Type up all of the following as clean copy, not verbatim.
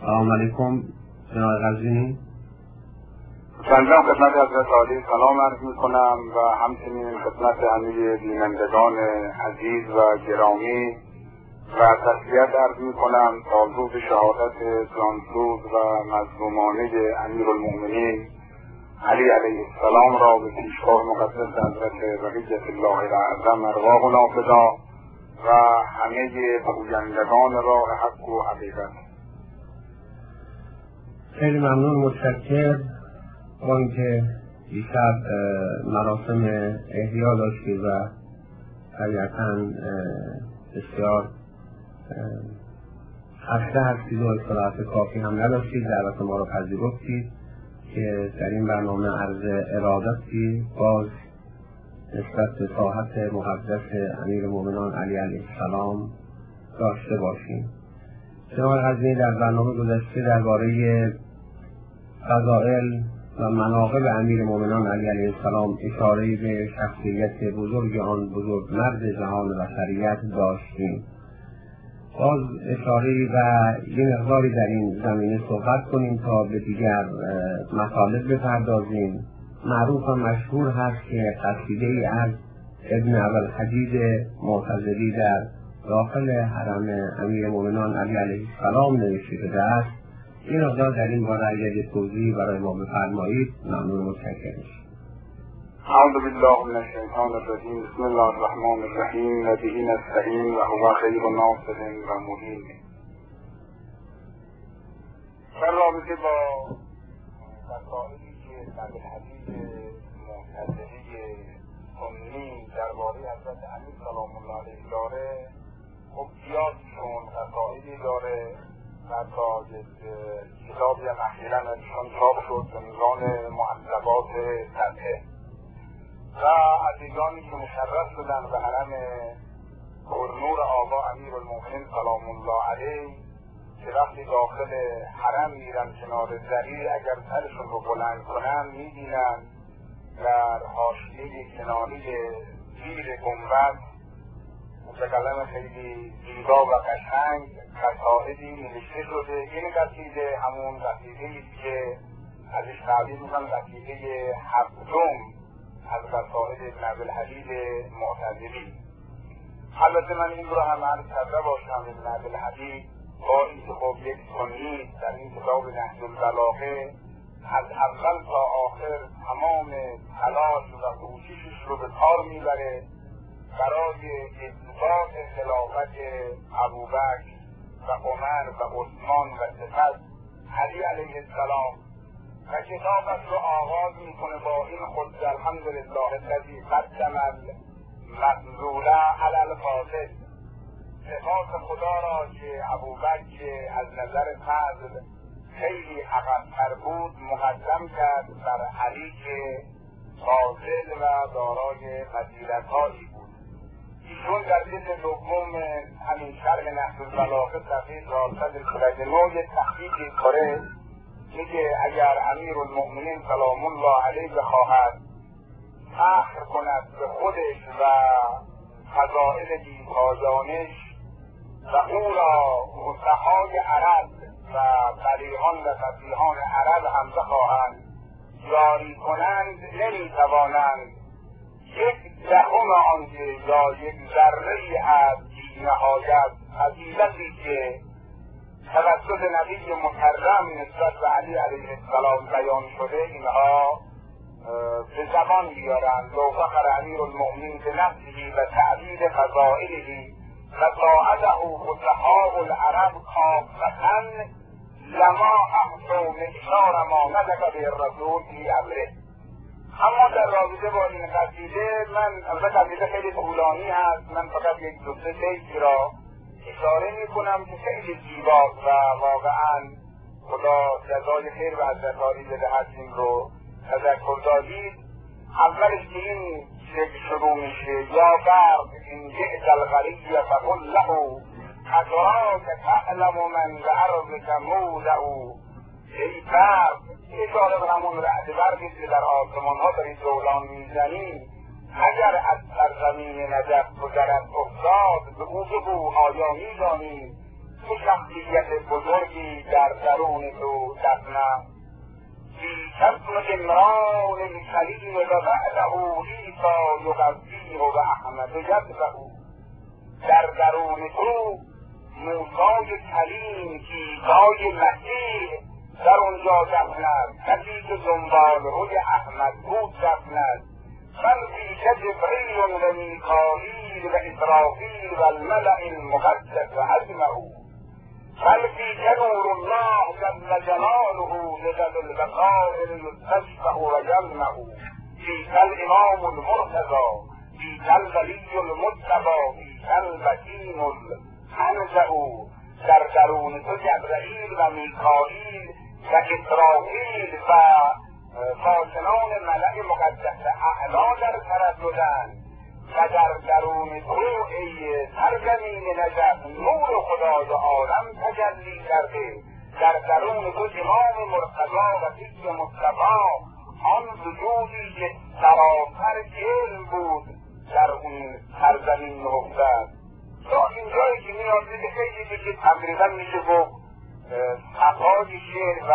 سلام علیکم جناب قزوینی. سلام خدمت حضرت عالی سلام عرض میکنم و همچنین خدمت همه بینندگان عزیز و گرامی و تسلیت عرض میکنم تا روز شهادت جانسوز و مظلومانه امیرالمؤمنین علی علیه السلام را به پیشگاه مقدس حضرت بقیة الله الاعظم ارواحنا فدا و همه پویندگان راه حق و حقیقت. خیلی ممنون، متشکر. با اینکه دیشب مراسم احیا داشتی و طبیعتاً بسیار خسته هستید و استراحت کافی هم نداشتید، دعوت ما را پذیرفتید که در این برنامه عرض ارادتی باز نسبت به ساحت مقدس امیرالمؤمنین علی علیه السلام داشته باشیم. جناب قزوینی در برنامه گذشته درباره فضائل و مناقب امیرالمؤمنین علی علیه السلام اشاره به شخصیت بزرگ آن بزرگ مرد جهان بشریت داشتیم. باز اشاره و یه مقداری در این زمینه صحبت کنیم تا به دیگر مطالب بپردازیم. معروف و مشهور هست که قصیده‌ای از ابن ابوالحجیج معتزلی در داخل حرم امیرالمؤمنین علی علیه السلام نوشته شده است. این مقدار در این باره اگر توضیحی برای ما بفرمایید ممنون و متشکرم. اعوذ بالله من الشیطان الرجیم. بسم الله الرحمن الرحیم. و به نستعین و هو خیر ناصر و معین. در رابطه با مسائلی که در حدیث معتزلی سنی درباره حضرت امیر سلام الله علیه داره، خب زیاد چون مسائلی داره و تا کتابی هم اخیراً ازشان چاپ شد به عنوان معذبات سطحه و عزیزانی که مشرف شدن به حرم پرنور آقا امیرالمؤمنین سلام الله علیه که وقتی داخل حرم میرن کنار دری اگر سرشون رو بلند کنن میبینن در حاشیه کناری زیر گنبد به قلم خیلی زیبا و قشنگ قصائدی نوشته شده. این قصیده همون قصیده‌ای که ازش تعبیر میکنن قصیده هفتم از قصائد ابن ابوالحجیج معتزلی. البته من این رو هم عرض کرده باشم ابن ابوالحجیج با اینکه خب یک سنی در این کتاب نهج البلاغه از اول تا آخر تمام تلاش و کوششش رو به کار میبره برای اثبات خلافت ابوبکر و عمر و عثمان و سپس علی علیه السلام و کتابش رو آغاز میکنه با این خود الحمدلله الذی قدم المفضول علی الفاضل. صفات خدا را که ابوبکر از نظر فضل خیلی عقب‌تر بود مقدم کرد بر علی که فاضل و دارای فضیلت‌هایی بود. ایشون در جلد دوم همین شرح نهج البلاغه صفحه 449 یک تحقیقی کنه میگه اگر امیرالمؤمنین سلام الله علیه بخواهد فخر کند به خودش و فضائل بی‌پایانش و او را فصحای عرب و بلیغان و فصیحان عرب هم بخواهند یاری کنند نمیتوانند یک دهم آنکه یا یک ذره از بی‌نهایت فضیلتی که توسط نبی مکرم نسبت به علی علیه السلام بیان شده اینها به زبان بیارند. لو فخر امیرالمؤمنین بنفسه و تعدید فضائله و طاعته فصحاء العرب کافة لما احصوا معشار ما نطق به الرسول فی امره. اما در رابطه با این قصیده من البته قصیده خیلی طولانی هست، من فقط یک دو سه بیت را اشاره میکنم که خیلی زیباست و واقعا خدا جزای خیر و حضرت عالی بدهد این رو تذکر دادید. اولش که این شکل شروع میشه یا برق این جئت الغریب فقل له ادراک تعلم من بعرضک مولع. ای برق اشاره به همون رعد برقی که در آسمان ها داری جولان میزنی اگر از سرزمین نجف گذرت افتاد به او بگو آیا میدانی تو شخصیت بزرگی در درون تو دفن است. فی کسم عمران الخلیل و بعده عیسی یقضیه و احمد یتبعه. در درون تو موسی کلیم عیسی مسیح در اونجا دفن است، کسی که دنبال روی احمد بود دفن است. بل فیک جبریل و میکائیل و اسرافیل و الملأ المقدس اجمعوا. بل فیک نور الله جل جلاله لذل البصائر یستشفع و یلمع. فیک الامام المرتضی، فیک الولی المجتبی، فیک البکیم الانزع. در درون تو جبرئیل و میکائیل و اسرافیل و خازنان ملأ مقدس اعلی در ترددند و در درون تو ای سرزمین نجف نور خدای عالم تجلی کرده. در درون تو امام مرتضی و فکر مصطفی، آن وجودی که سراسر علم بود در اون سرزمین نهفته. تا اینجایی که میاد دیگه خیلی که تقریبا میشه گفت صفای شعر و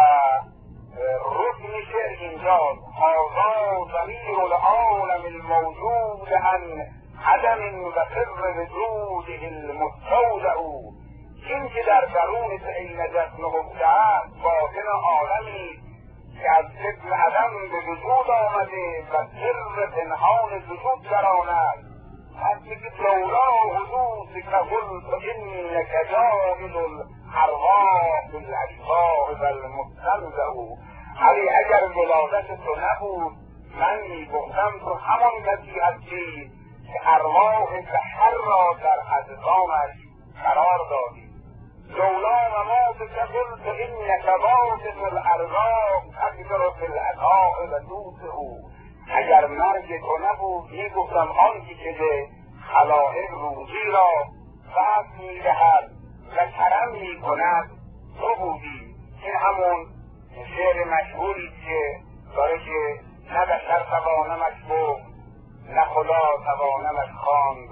رکن شعر اینجاست. هذا ضمیر العالم الموجود عن عدم و سر وجوده المستودع. این که در درون ای نجف نهفته است باطن عالمی که از ابن عدم به وجود آمده و سر پنهان وجود در آن است. حتی که لولا حدوث که قلت انک جاهل الارواح بالاجزاء و المستنزع. علی اگر ولادت تو نبود من میگفتم تو همان کسی هستی که ارواح بشر را در اجسامش قرار دادی. لولا مماتک قلت انک باسط الارواح تقدر فی العطاء و توسع. اگر مرگ تو نبود میگفتم آنچه که به خلائق روزی را بسط میدهد و کرم میکند تو بودی. این همون شعر مشهوری که داره که نه بشر توانمش گفت نه خدا توانمش خواند.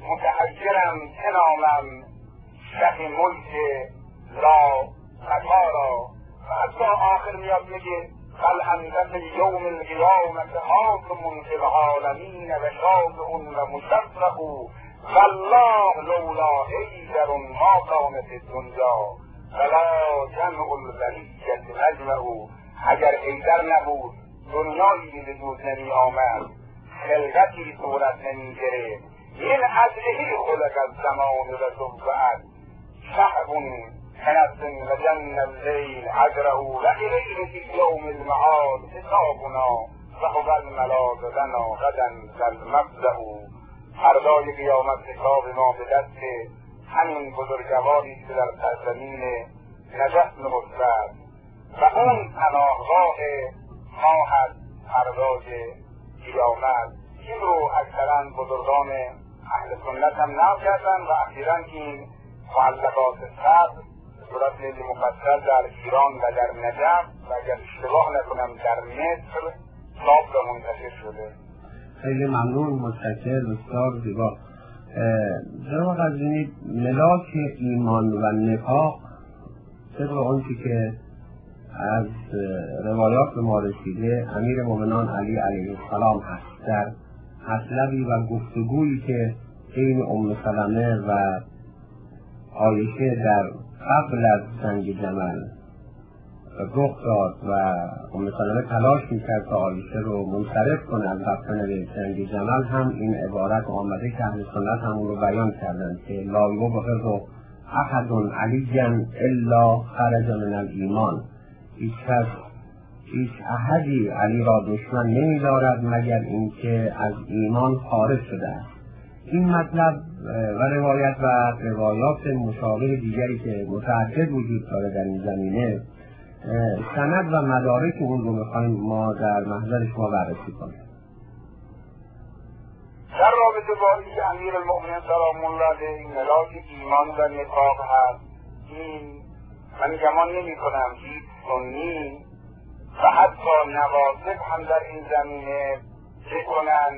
متحجرم چه نامم شه ملک لا مکارا. و حتی آخر میاد میگه بل انت فی یوم القیامة حاکم فی العالمین و شافع و مشفع. والله لولا حیدر ما کان فی الدنیا ولا جمع البریة مجمع. اگر حیدر نبود دنیایی به وجود نمی آمد، خلقتی صورت نمی گرفت. این عدلهی خلق از زمان و صبحت شهب كنفس وجن الليل عجره وإليه في يوم المعاد حسابنا وهو الملاذ لنا غدا كالمبدأ. فردای قیامت حساب ما به دست همین بزرگواری که در سرزمین نجف نهفته است و اون پناهگاه ما هست فردای قیامت. این رو اکثرا بزرگان اهل سنت هم نقل کردن و اخیراً این معلقات صدر صورت لیل مفصل در ایران و در نجف و اگر اشتباه نکنم در مصر چاپ و منتشر شده. خیلی ممنون، متشکر، بسیار زیبا. جناب قزوینی، ملاک ایمان و نفاق طبق آنچه که از روایات به ما رسیده امیر مومنان علی علیه السلام هست. در مطلبی و گفتگویی که بین ام سلمه و عایشه در قبل از جنگ جمل رخ داد و ام سلمه تلاش میکرد که عایشه رو منصرف کنه از رفتن به جنگ جمل، هم این عبارت آمده که اهل سنت هم اون رو بیان کردن که لا یبغض احد علیا الا خرج من الایمان. هیچ احدی علی را دشمن نمی‌دارد مگر اینکه از ایمان خارج شده است. این مطلب و روایت و روایات مشابه دیگری که متعدد وجود داره در این زمینه، سند و مدارک اون رو می‌خوایم ما در محضر شما بررسی کنیم. در رابطه با این امیر المؤمنین سلام الله علیه این ملاک ایمان و نفاق هست، این من گمان نمی کنم هیچ سنی و حتی نواسب هم در این زمینه بکنن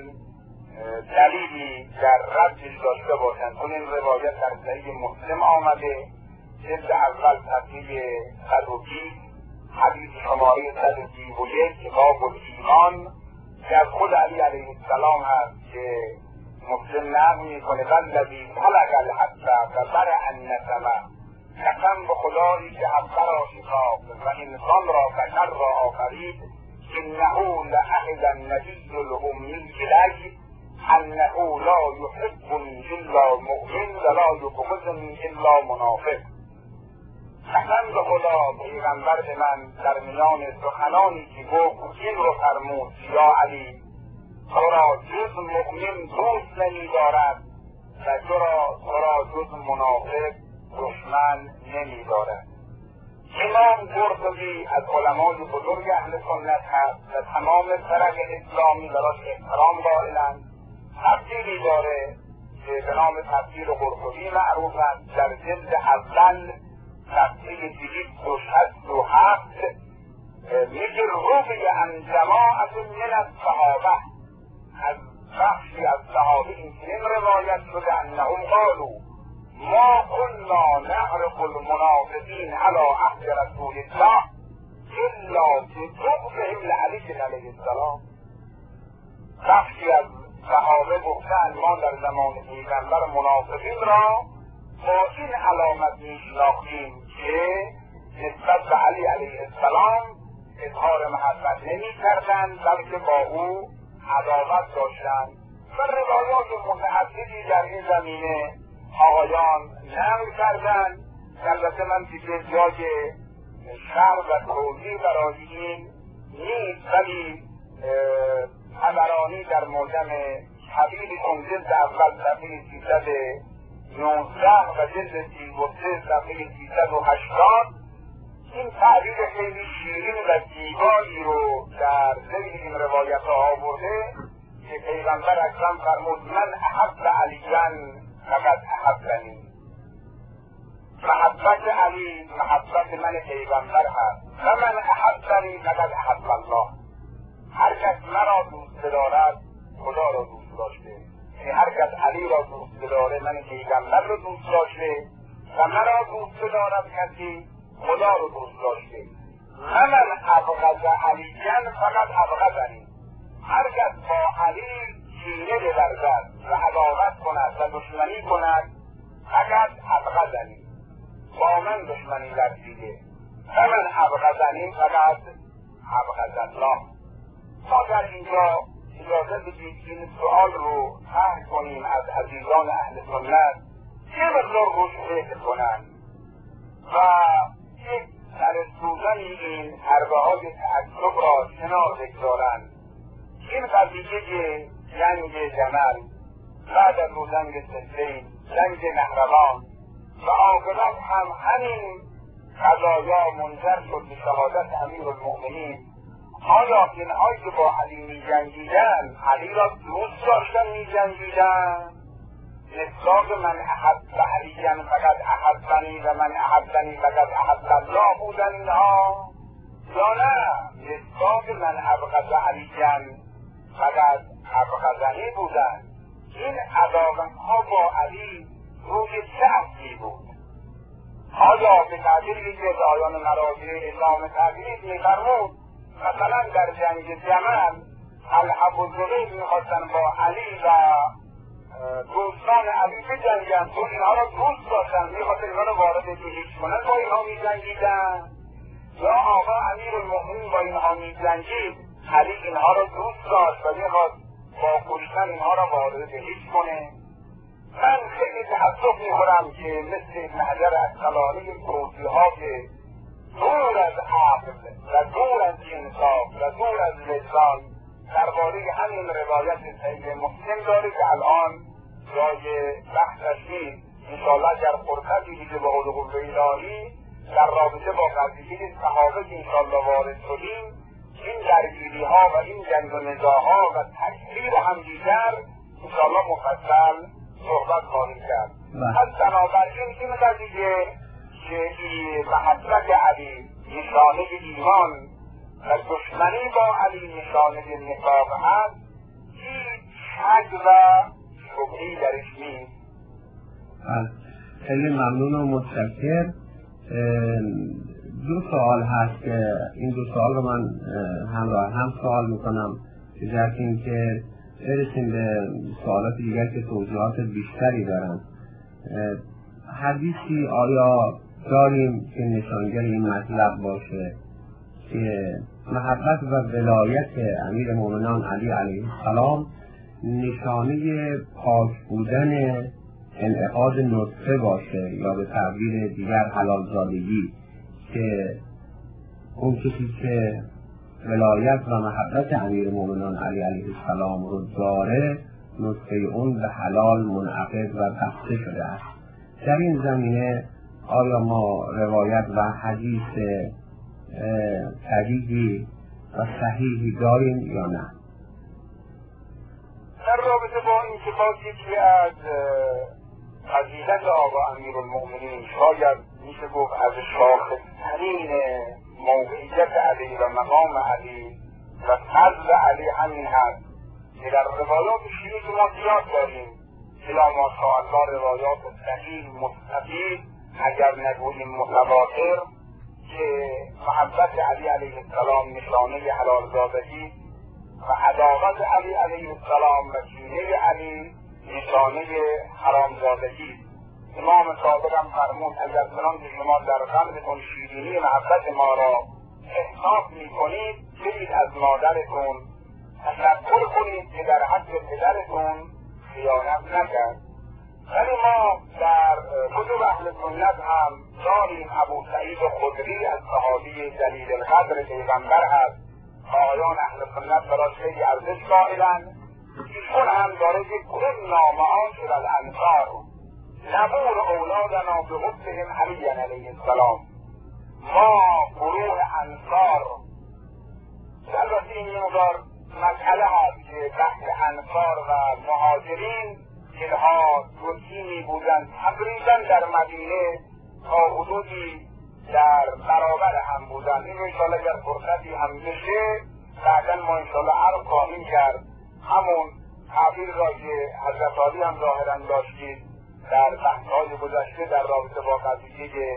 دلیلی در ردش داشته باشند. چون این روایت در صحیح مسلم آمده جلد اول صفحه 120 حدیث شماره 131 کتاب الایمان که از خود علی علیه السلام هست که مسلم نقل میکنه والذی خلق الحق فبرأ النسمه، قسم به خدایی که حق را شکافت و انسان را بشر را آفرید، انه لعهد النبی الامی الیه انه لا یحبنی الا مؤمن ولا یبغضنی الا منافق. قسم به خدا پیغمبر من در میان سخنانی که گفت این رو فرمود یا علی تو را جز مؤمن دوست نمی‌دارد و تو را جز منافق دشمن نمی‌دارد. امام قرطبی از علمای بزرگ اهل سنت هست و تمام فرق اسلامی براش احترام قائلند. تفسیری داره که به نام تفسیر قرطبی معروف است. در جلد اول تفسیر 267 میگه روی عن جماعت من الصحابه، از بخشی از صحابه این روایت شده انهم قالوا ما كنا نعرف المنافقین علی عهد رسول الله الا ببغضهم لعلی علیه السلام. بخشی از صحابه گفتند ما در زمان پیغمبر منافقین را با این علامت میشناختیم که نسبت به علی علیه السلام اظهار محبت نمی‌کردند بلکه با او عداوت داشتند و روایات متعددی در این زمینه آقایان نقل کردند. البته من دیگه جای شرح و توضیح برای این نیست، ولی طبرانی در معجم کبیر جلد اول صفحه 319 و جلد 33 صفحه 380 این تعبیر خیلی شیرین و زیبایی رو در ذیل این روایت ها آورده که پیغمبر اکرم فرمود من احب علیاً فقط احبنی. محبت علی محبت من پیغمبر هست و من احبنی فقط احب الله. هر کس مرا دوست دارد خدا را دوست داشته، یعنی هر کس علی را دوست داره من پیغمبر را دوست داشته و مرا دوست دارد کسی خدا رو دوست داشته. من ابغض علیاً فقط ابغضنی. هر کس با علی کینه بورزد و عداوت کند و دشمنی کند فقط ابغضنی، با من دشمنی ورزیده. من ابغضنی فقط ابغض الله. ما در اینجا اجازه بدید این سؤال رو طرح کنیم از عزیزان اهل سنت چه مقدار روش فکر کنند و یک سرسوزنی این حربه های تعصب را کنار بگذارند. این قضیه جنگ جمل بعد از جنگ صفین، جنگ نهروان و عاقبت هم همین قضایا منجر شد به شهادت امیرالمؤمنین. آیا اینهایی که با علی می جنگیدن علی را دوست داشتن می جنگیدن؟ مصداق من احب علیاً فقط احبنی و من احبنی فقط احب الله بودن اینها، یا نه مصداق من ابغض علیاً فقط ابغضنی بودن؟ این عداوت ها با علی روی چه اصلی بود؟ آیا به تعبیری که آیان مراجع اسلام تقلید می‌فرمود مثلا در جنگ جمل الحب و زبیر میخواستن با علی و دوستان علی بجنگن تو اینها را دوست داشتن میخواستن اینها را وارد جهیش کنن با اینها میجنگیدن، یا آقا امیرالمؤمنین با اینها میجنگید علی اینها را دوست داشت و میخواست با کشتن اینها را وارد جهیش کنه؟ من خیلی تأسف میخورم که مثل ابن حجر عسقلانی توضیحها که دور از عقل و دور از انصاف و دور از لسان درباره همین روایت صحیح مسلم داره که الان جای بحثش نیست. انشاءالله در فرصتی که به حضور الهی در رابطه با قضیه صحابه که انشاءالله وارد شدیم این درگیری ها و این جنگ و نزاعها و تکفیر هم دیگر انشاءالله مفصل صحبت خواهیم کرد. از بنابراین این قضیه که محبت علی نشانه ایمان و دشمنی با علی نشانه نفاق هست هیچ شک و شبهه‌ای درش نیست. خیلی ممنون و متشکر. دو سوال هست که این دو سوال رو من همراه هم سوال میکنم به جهت اینکه برسیم به سوالات دیگر که توضیحات بیشتری دارن. حدیثی آیا داریم که نشانگر این مطلب باشه که محبت و ولایت امیر مومنان علی علیه السلام نشانه پاک بودن انعقاد نطفه باشه، یا به تعبیر دیگر حلال زادگی، که اون کسی که ولایت و محبت امیر مومنان علی علیه السلام رو داره، نطفه اون به حلال منعقد و بسته شده است. در این زمینه آیا ما روایت و حدیث صحیحی و صحیحی داریم یا نه؟ در رابطه با این که باید یکی از فضیلت آقا امیرالمؤمنین، شاید میشه گفت از شاخص‌ترین موقعیت علی و مقام علی و فضل علی همین هست که در روایات شیعه که ما زیاد داریم، الا ماشاءالله روایات صحیح مستفید، اگر نگوییم متواتر، که محبت علی علیه السلام نشانه حلالزادگی و عداوت علی علیه السلام و کینه علی نشانه حرامزادگی. امام صادق هم فرمود اگر چنانکه شما در قلبتون شیرینی محبت ما را احساس میکنید، برید از مادرتون تشکر کنید که در حق پدرتون خیانت نکرد. ولی ما در کتب اهل سنت هم داریم ابو سعید خدری از صحابی جلیل القدر پیغمبر هست، آقایان اهل سنت براش خیلی ارزش قائلند. ایشون هم داره که کننا معاشر الانصار نبور اولادنا به حبهم علی علیه السلام. ما گروه انصار، البته این مقدار مسئله هست که بحث انصار و مهاجرین، اینها دو تیمی بودند تقریبا در مدینه تا حدودی در برابر هم بودند. این رو انشاءالله اگر فرصتی هم بشه بعدا ما انشاءالله عرض خواهیم کرد. همون تعبیر را که حضرت علی هم ظاهرا داشتید در بحث‌های گذشته در رابطه با قضیه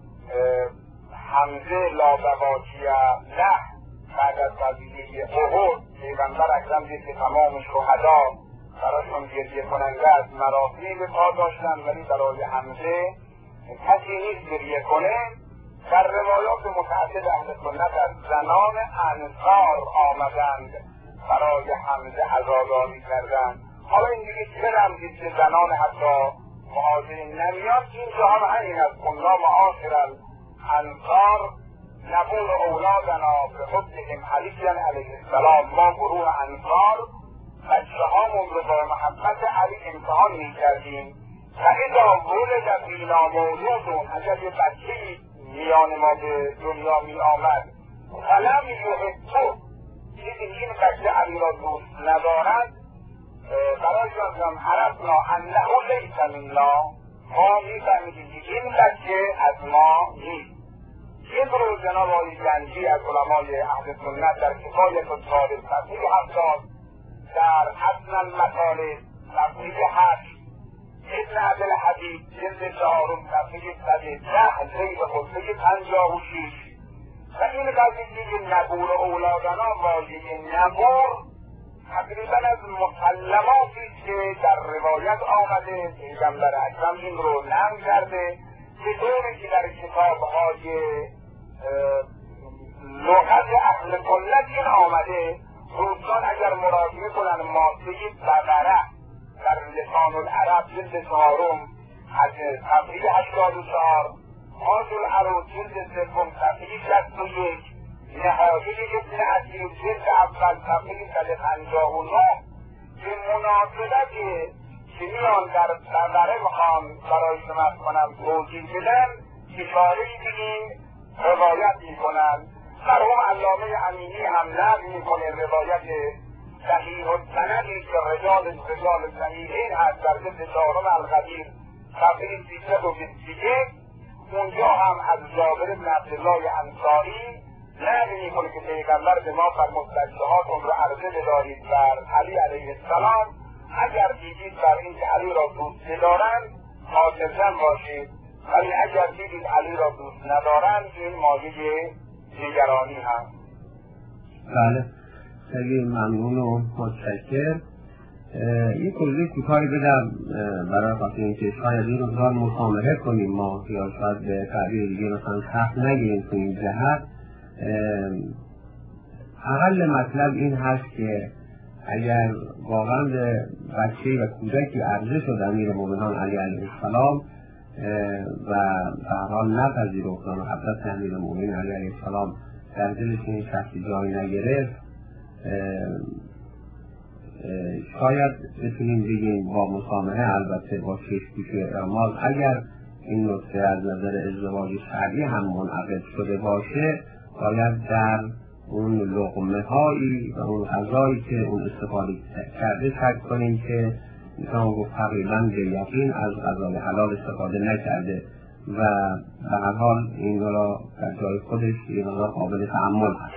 حمزه لا بواکیه له بعد از قضیه احد، پیغمبر اکرم دید که تمام شهدا برایشون گریه کننده از مراسم به پا داشتن، ولی برای حمزه کسی نیست گریه کنه. در روایات متعدد اهل سنت از زنان انصار آمدند برای حمزه عزاداری کردند. حالا این دیگه چه رمزید که زنان حتی مهاجرین نمیاد؟ اینجا هم همین از کننا معاشر الانصار نبور اولادنا به حبهم علی علیه السلام. ما گروه انصار بچه هامون رو با محبت علی امتحان می کردیم و اذا ولد فینا مولودون، اگر یه بچه‌ای میان ما به دنیا می آمد فلم یحبه، چیزی این بچه علی را دوست ندارد، برایشان هم عرفنا انه لیس منا، ما میفهمیدیم که این بچه از ما نیست. این رو جناب آقای گنجی از علمای اهل سنت در کفایت الطالب تصحیح 70 در اصل المطالب تصحیح 8 ابن عبدالحدید جلد 4 تصحیح 110 زیر خطبه 56. و این قضیه نبور اولادنا، واژه نبور تقریبا از مسلماتی که در روایت آمده، پیغمبر اکرم این رو نقل کرده، به طوری که در کتاب‌های لغت اهل سنت این آمده. دوستان اگر مراجعه کنن ماده بقره در لسان العرب جلد 4 از صفحه 84، آز العروض جلد 3 صفحه 61، نهایه ابن عسیر جلد اول صفحه 159 به مناسبت که میان در بقره میخوام برای شما کنم توضیح بدن، اشاره به این روایت میکنن. مرحوم علامه امینی هم نقل میکنه روایت صحیح السندی که رجال صحیحین هست در جلد 4 القدیر صفحه 321. اونجا هم از جابر بن عبدالله انصاری نقل میکنه که پیغمبر به ما فرمود بچه‌هاتون رو عرضه بدارید بر علی علیه السلام، اگر دیدید بر این که علی را دوست دارند حافظاً باشید و ولی اگر دیدید علی را دوست ندارند این مایه نگرانی هست. بله، خیلی ممنون و متشکر. یک توضیح کوتاهی بدم برای خاطر اینکه شاید این روزگار مسامحه کنیم ما، یا شاید به تعبیر دیگه مثلا سخت نگیریم تو این جهت. اقل مطلب این هست که اگر واقعا به بچه و کودکی عرضه شد امیر مومنان علی علیه السلام و به هر حال نپذیرفتن و حضرت امیر مومنین علی علیه السلام در دلش این شخصی جای نگرفت، شاید بتونیم بگیم با مسامحه، البته با چشم‌پوشی و اعمال، اگر این نکته از نظر ازدواج شرعی هم منعقد شده باشه، باید در اون لقمه هایی و اون غذایی که اون استفاده کرده شک کنیم که میتونم گفت تقریبا به یقین از غذای حلال استفاده نکرده و به هر حال این را در جای خودش این را قابل تأمل هست.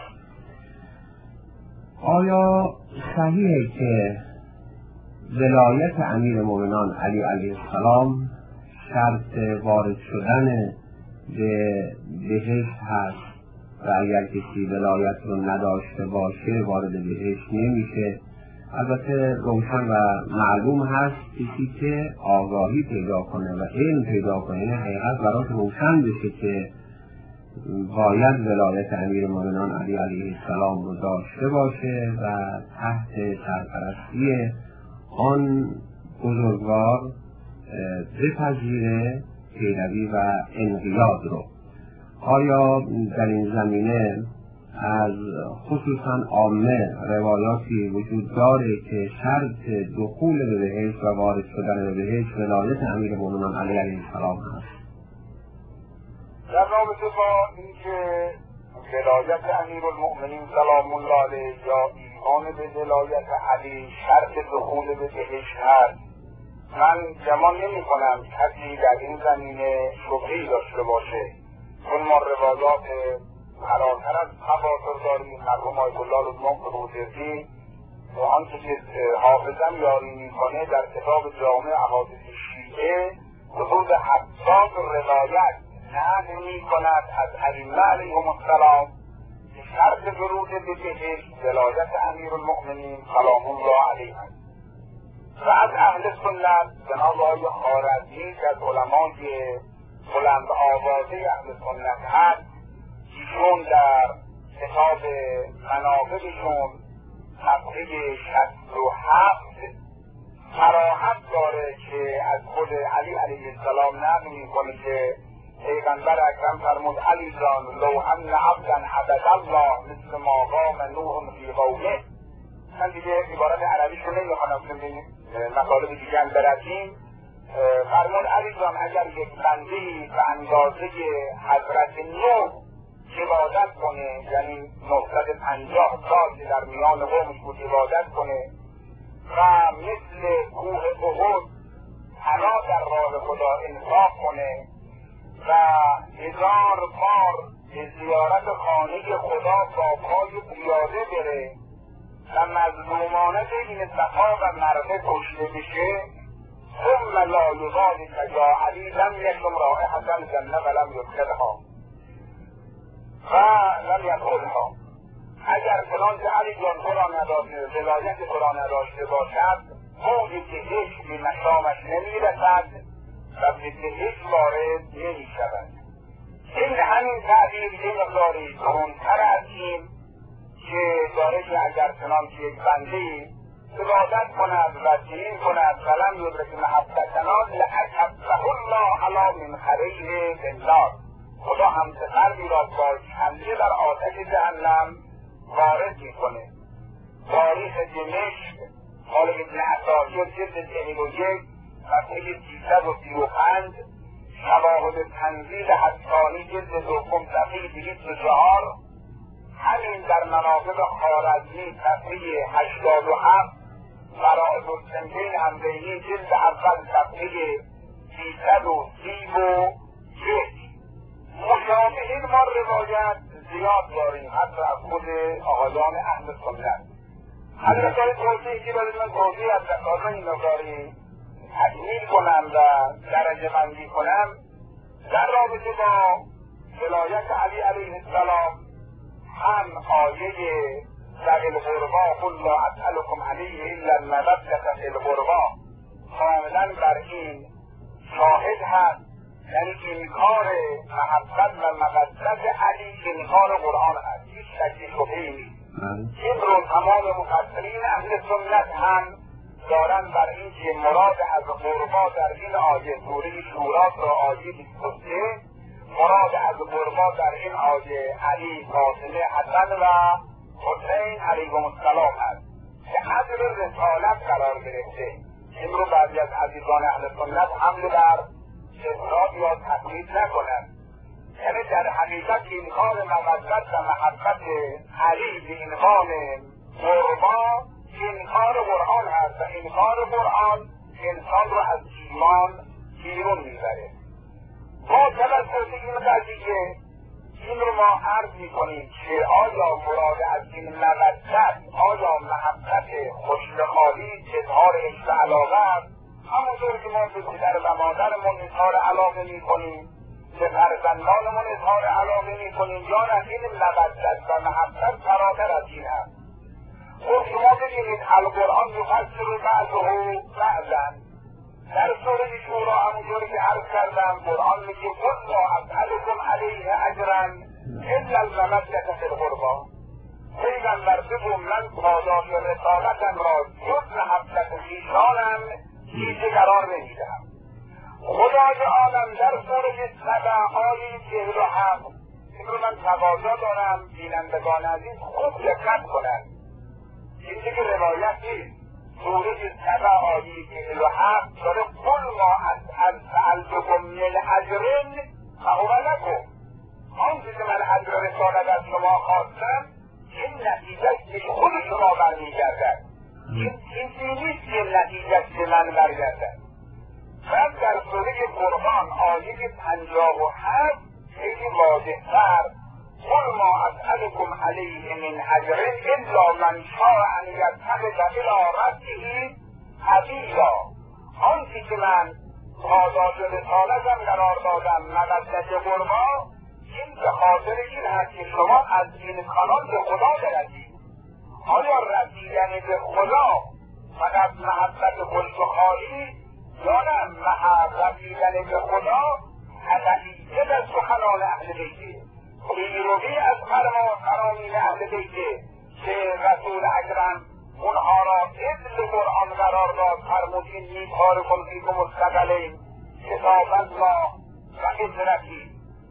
آیا صحیحه که ولایت امیر مومنان علی علیه السلام شرط وارد شدن به بهشت هست و اگر کسی ولایت رو نداشته باشه وارد بهشت نمیشه؟ البته روشن و معلوم هست کسی که آگاهی پیدا کنه و علم پیدا کنه، این حقیقت براش روشن بشه که باید ولایت امیر مومنان علی علیه السلام رو داشته باشه و تحت سرپرستی آن بزرگوار بپذیره پیروی و انقیاد رو. آیا در این زمینه از خصوصا عامه روایاتی وجود داره که شرط دخول به بهشت و وارد شدن به بهشت ولایت امیر مومنان علی علیه السلام هست؟ در رابطه با اینکه ولایت امیرالمؤمنین سلام الله علیه یا ایمان به ولایت علی شرط دخول به بهشت هست، من گمان نمی کنم کسی در این زمینه شبهه‌ای داشته باشه، چون ما روایات فراتر از تواتر داریم. مرحوم آیت الله لطف‌الله بروجردی و آنچه که حافظم یاری میکنه در کتاب جامع احادیث شیعه حدود 70 روایت نقل میکند از ائمه علیهم السلام که شرط ورود به بهشت ولایت امیرالمؤمنین سلام الله علیه است. و از اهل سنت جناب آقای خوارزمی که از علمای بلند آوازه اهل سنت هست، ایشون در کتاب مناقبشون صفحه 67 صراحت داره که از خود علی علیه السلام نقل میکنه که پیغمبر اکرم فرمود علی جان لو ان عبدا عبد الله مثل ما قام نوح فی قومه. من دیگه عبارت عربیشو نمیخوانم چون به مطالب دیگه هم برسیم. فرمود علی جان اگر یک بنده‌ای به اندازه حضرت نوح عبادت کنه، یعنی 950 سال که در میان قومش بود عبادت کنه و مثل کوه احد حنا در راه خدا انفاق کنه و 1000 بار به زیارت خانه خدا با پای پیاده بره و مظلومانه بین صفا و مروه کشته بشه، ثم لا یبالک یا علی لم یشم رائحة الجنة ولم یدخلها و لم یدخلها. اگر چنانچه علی جان تو را نداشته، ولایت تو را نداشته باشد، موجی که هیچ به مشامش نمیرسد و به بهشت وارد نمیشود. این همین تعبیر یه مقداری تندتر از این که داره که اگر چنانچه یک بنده‌ای عبادت کند و چنین کند ولم یدرک محبتنا لأکبه الله علی من خریه بالنار، خدا همسفردی را با کنده در آتش جهنم وارد میکنه. تاریخ دمشق مال ابن عساکر جلد 41 صفحه 335، شواهد تنزیل حسانی جلد 2 صفحه 204، همین در مناقب خوارزمی صفحه 87، فرائض السنتین همزینی جلد اول صفحه 331. مشابه این ما روایت زیاد داریم حتی از خود آقایان اهل سنت. حضرت های توضیحی باید من توضیح از دقیقا این مقداری تکمیل کنم و درجه بندی کنم. در رابطه با ولایت علی علیه السلام هم آیه ذوی القربی قل لا اسألكم علیه الا المودة فی القربی کاملا بر این شاهد هست. یعنی انکار محبت و مودت علی انکار قرآن هست، هیچ شک شبهه‌ای نیست. این رو تمام مفسرین اهل سنت هم دارن بر این که مراد از قربا در این آیه سوره شورا تا آیه 23 مراد از قربا در این آیه علی، فاطمه، حسن و حسین علیهم السلام هست که اجر رسالت قرار گرفته. این رو بعضی از عزیزان اهل سنت حمل بر افراد یا تقلید نکنند. یعنی در حقیقت انکار مودت و محبت علی به عنوان قربا انکار قرآن هست و انکار قرآن انسان رو از ایمان بیرون میبره. با توسط این قضیه این رو ما عرض میکنیم که آیا مراد از این مودت آیا محبت خشکخواهی اظهار عشق و علاقه است، همونطور که ما به پدر و مادرمون اظهار علاقه میکنیم، به فرزندانمون اظهار علاقه میکنیم، یا نه این مودت و محبت فراتر از این است. خب شما ببینید القرآن یفسر بعضه بعضا. در سوره شورا همونطور که عرض کردم قرآن میگه قل لا اسألكم علیه اجرا الا المودة فی القربی. پیغمبر بگو من پاداش رسالتم را جز محبت خویشانم چیزی قرار نمیدهم. خدای عالم در سوره سبع آیه 47 این رو من تقاضا دارم بینندگان عزیز خوب دقت کنند. این دیگه روایت نیست. سوره سبع آیه 47 داره قل ما سألتکم من اجر فهو لکم. آنچه که من اجر رسالت از شما خواستم این نتیجه که خود شما برمیگردد. این نیست که نتیجه که من برگردد. من در سوره قرآن آیه 57 خیلی واضح‌تر قل ما اسألكم علیه من اجر الا من شاء ان یتخذ الی ربه سبیلا. آنچه که من پاداش رسالتم قرار دادم مودت قربا این به خاطر این هست که شما از این کانال به خدا برسید. آیا رسیدن به خدا فقط محبت خشکخواهی یا نه رسیدن به خدا تبعیت از سخنان اهل بیته، پیروی از فرامین اهل بیته که رسول اکرم اونها را اصل قرآن قرار داد، فرمودین میکارکم فیکم الثقلین کتاب الله و اطرتی.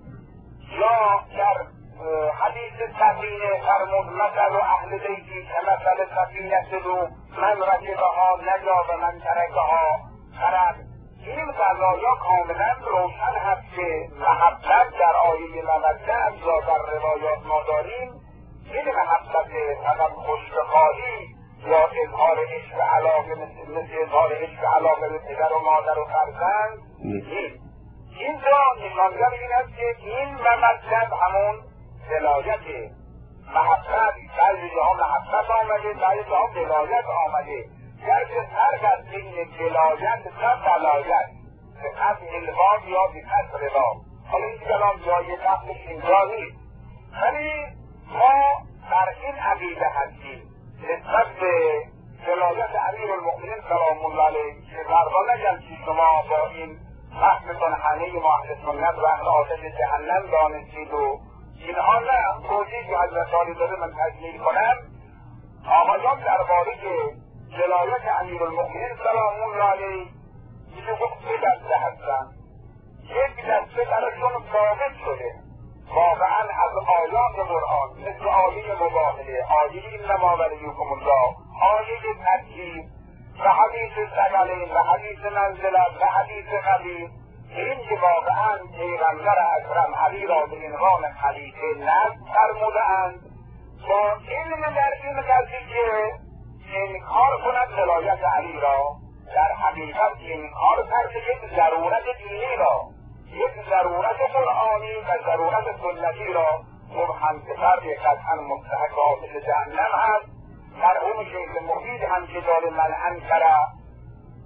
یا در حدیث سفینه فرمود مثل اهل بیتی که مثل سفینه سلو من رکبها نجا و من ترکها خرد. این قضایا کاملا روشن هست که محبت در آیه مودت یا در روایات ما داریم این محبت فقط خشکخواهی یا اظهار عشق علاقه مثل اظهار عشق علاقه به پدر و مادر و فرزند نیست. اینجا نشانگر این است که این مودت همون ولایت محبت، بعضی جاها محبت آمده بعضی جاها ولایت آمده. گرچه فرق از بین ولایت و ولایت به قصد الواد یا به قصد رضا. حالا این کلام جای بحثش اینجا نیست، ولی ما در این عقیده هستیم نسبت به ولایت امیرالمؤمنین سلام الله علیه که فردا نگم که شما با این بحثتون همه ما اهل سنت و اهل آتش جهنم دانستید و اینها نه. توضیح که حضرت عالی داره من تجمیل کنم. آقایان درباره ولایت امیرالمؤمنین سلام الله علیه میشه گفت سه دسته هستن. یک دسته براشون ثابت شده واقعا از آیات قرآن مثل آیه مباهله، آیه انما ولیکم الله، آیه تکلیف و حدیث ثقلین و حدیث منزلت و حدیث قبیل. این که واقعا پیغمبر اکرم علی را به عنوان خلیفه نصب فرموده‌اند با علم در این قضیه انکار کند ولایت علی را در حقیقت انکار کرده یک ضرورت دینی را، یک ضرورت قرآنی و ضرورت سنتی را. خب همسفر یک قطعا مستحق آتش جهنم هست. مرحوم شیخ مفید هم که داره من انکر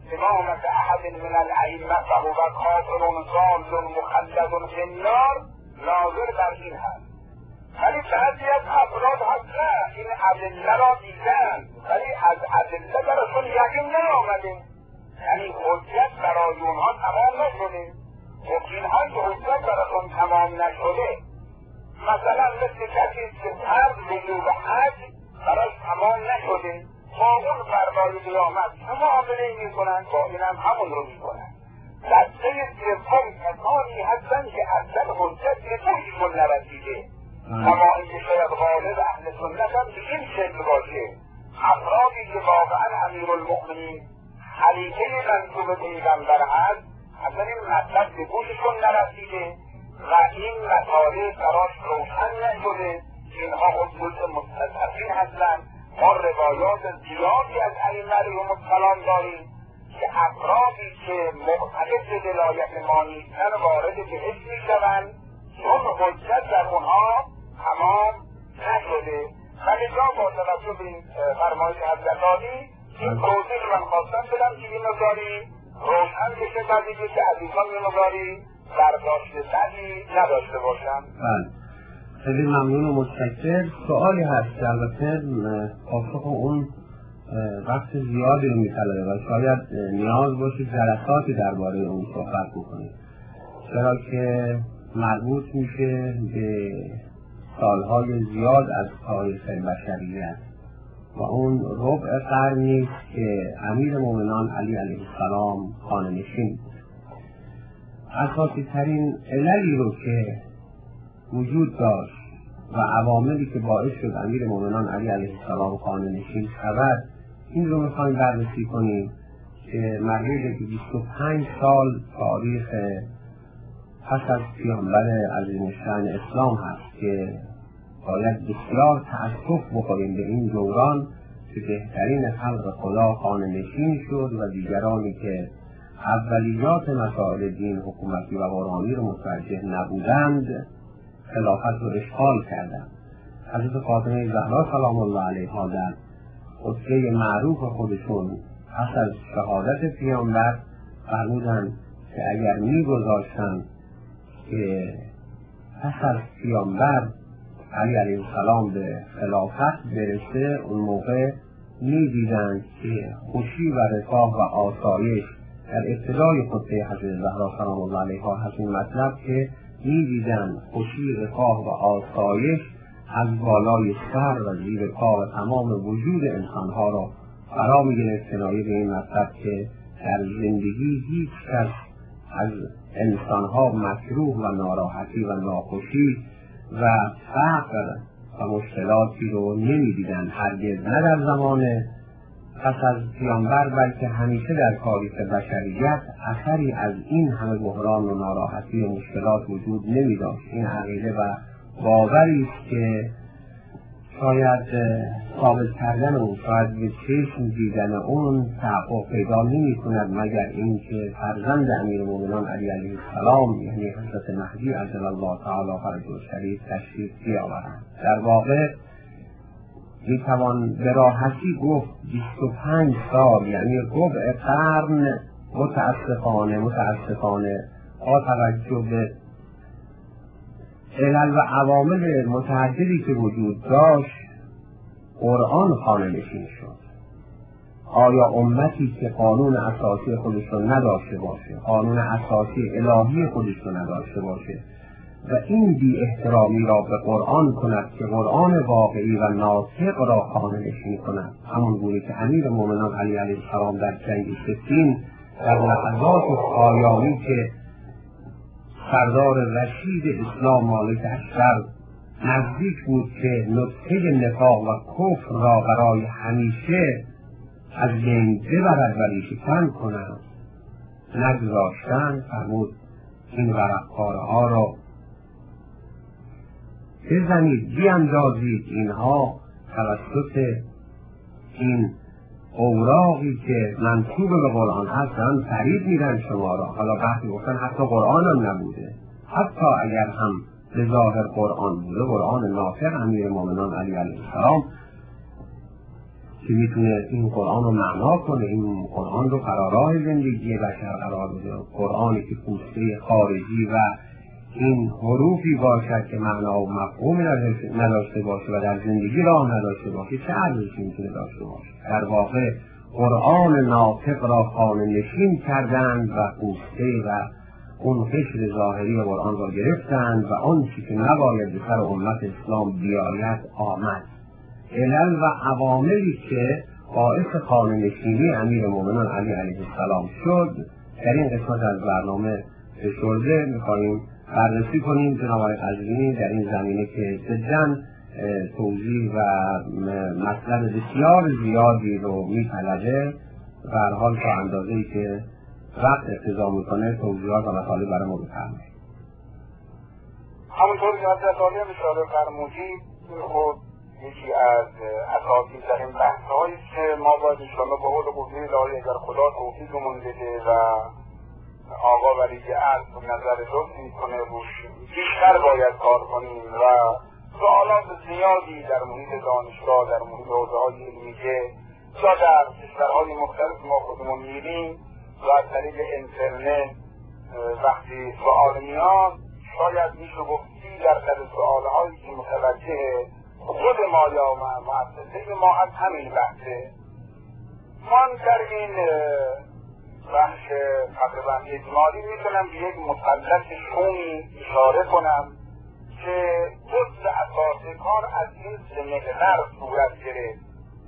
امامت احد من الائمه فهو کافر ضال مخلد فی النار ناظر بر این هست. ولی بعضی از افراد هست نه این ادله را دیدن ولی از ادله براشون یقین نیامده، یعنی حجت برای اونها تمام نشده. خب اینها که حجت براشون تمام نشده، مثلا مثل کسی که فرض وجوب حج براش تمام نشده، با اون فردای قیامت چه معامله میکنن؟ با اینم همون رو میکنن. دسته سوم کسانی هستن که اصلا حجت به روششون نرسیده، اما اینکه شاید غالب اهل سنت هم به این شکل باشه، افرادی که واقعا امیرالمؤمنین خلیفه منصوب پیغمبر هست اصلا این مطلب به گوششون نرسیده و این مطالب براش روشن نشده. اینها خود مستضعفین هستند. ما روایات زیادی از ائمه علیهم السلام داریم که افرادی که معتقد به ولایت ما نیستن وارد بهشت میشوند چون حجت در اونها تمام نشده. ولی جا با توجه به این فرمایش حضرت عالی این توضیح من خواستم بدم که این مقداری روشن بشه قضیه که عزیزان این مقداری برداشت بدی نداشته باشم. خیلی ممنون و متشکر. سوالی هست که البته پاسخ اون وقت زیادی رو می‌طلبه و شاید نیاز باشه جلساتی درباره اون صحبت بکنیم، چرا که مربوط میشه به سالهای زیاد از تاریخ بشریت و اون ربع قرنی است که امیرالمؤمنین علی علیه السلام خانه‌نشین بود. اساسی ترین عللی رو که وجود داشت و عواملی که باعث شد امیرالمؤمنین علی علیه السلام خانه‌نشین شود این رو میخوایم بررسی کنیم که مربوط به 25 سال تاریخ پس از پیامبر عظیم‌الشأن اسلام هست که باید بسیار تأسف بخوریم به این دوران که بهترین خلق خدا خانه‌نشین شد و دیگرانی که اولیات مسائل دین حکومتی و قرآنی رو متوجه نبودند خلافت رو اشغال کردند. حضرت فاطمه زهرا سلام الله علیها در خطبه معروف خودشون پس از شهادت پیامبر فرمودند که اگر می‌گذاشتند که پس از پیامبر علی علیه السلام به خلافت برسه اون موقع می‌دیدند که خوشی و رفاه و آسایش در ابتدای خطبه حضرت زهرا سلام الله علیها هست این مطلب که می‌دیدند خوشی رفاه و آسایش از بالای سر و زیر پا و تمام وجود انسانها را فرا می‌گرفت، کنایه به این مطلب که در زندگی هیچ کس از انسانها مکروه و ناراحتی و ناخوشی و فقر و مشکلاتی رو نمی‌دیدند، هرگز نه در زمان پس از پیامبر بلکه همیشه در تاریخ بشریت اثری از این همه بحران و ناراحتی و مشکلات وجود نمی‌داشت. این عقیده و باوری است که شاید ثابت کردن اون، شاید به چشم دیدن اون تحقق پیدا نمی‌کند مگر اینکه فرزند امیرالمؤمنین علی علیه السلام یعنی حضرت مهدی عجل الله تعالی فرجه الشریف تشریف بیاورند. در واقع میتوان به راحتی گفت 25 سال یعنی ربع قرن متاسفانه با توجه به علل و عوامل متعددی که وجود داشت قرآن خانه‌نشین شد. آیا امتی که قانون اساسی خودش رو نداشته باشه، قانون اساسی الهی خودش رو نداشته باشه و این بی احترامی را به قرآن کند که قرآن واقعی و ناطق را خانه‌نشین کند، همون گونه که امیرالمؤمنین علی علیه السلام در جنگ صفین در لحظات پایانی که سردار رشید اسلام مالک اشتر نزدیک بود که نطفه نفاق و کفر را برای همیشه از بین ببرد و ریشه‌کن کند نگذاشتند، فرمود این ورق‌پاره‌ها را بزنید بیاندازید، اینها توسط این اوراقی که منسوب به قرآن هستن فریب میدن شما را. حالا وقتی گفتن حتی قرآن هم نبوده، حتی اگر هم به ظاهر قرآن بوده، قرآن ناطق امیرالمؤمنین علی علیه السلام که میتونه این قرآن رو معنا کنه، این قرآن رو قراراه زندگی بشر قرار بده، قرآنی که پوسته خارجی و این حروفی باشد که معنا و مفهومی نداشته باشه و در زندگی راه نداشته باشه، چه ارزشی میتونه داشته باشه؟ در واقع قرآن ناطق را خانه نشین کردند و پوسته و اون قشر ظاهری قرآن را گرفتند و آن چی که نباید به سر امت اسلام بیاید آمد. علل و عواملی که باعث خانه نشینی امیرالمومنین علی علیه السلام شد در این قسمت از برنامه فشرده می‌خواهیم بررسی کنیم. جناب آقای قزوینی در این زمینه که جداً توضیح و مطلب بسیار زیادی رو می‌طلبه، به هر حال تا اندازه‌ای که وقت اقتضا می‌کنه توضیحات و مطالب برای ما بفرمایید. همونطور که حضرت عالی اشاره فرمودید، این خود یکی از اساسی‌ترین بحث‌هایی که ما باید انشاءالله به قول قوه الهی اگر خدا توفیقمون بده و آقا ولیعهد نظر لطفی کنه بیشتر باید کار کنیم و سوالات زیادی در محیط دانشگاه، در محیط حوزه‌های علمیه یا در کشورهای مختلف ما خودمون می‌بینیم و از طریق اینترنت وقتی سوال میاد شاید میشه گفت 30% سوالهایی که متوجه خود ما یا مؤسسه ما از همین بحثه. من در این بخش تقریبا اجمالی میتونم به یک مثلث شومی اشاره کنم که جزء اساس کار از این سه محور صورت گرفت.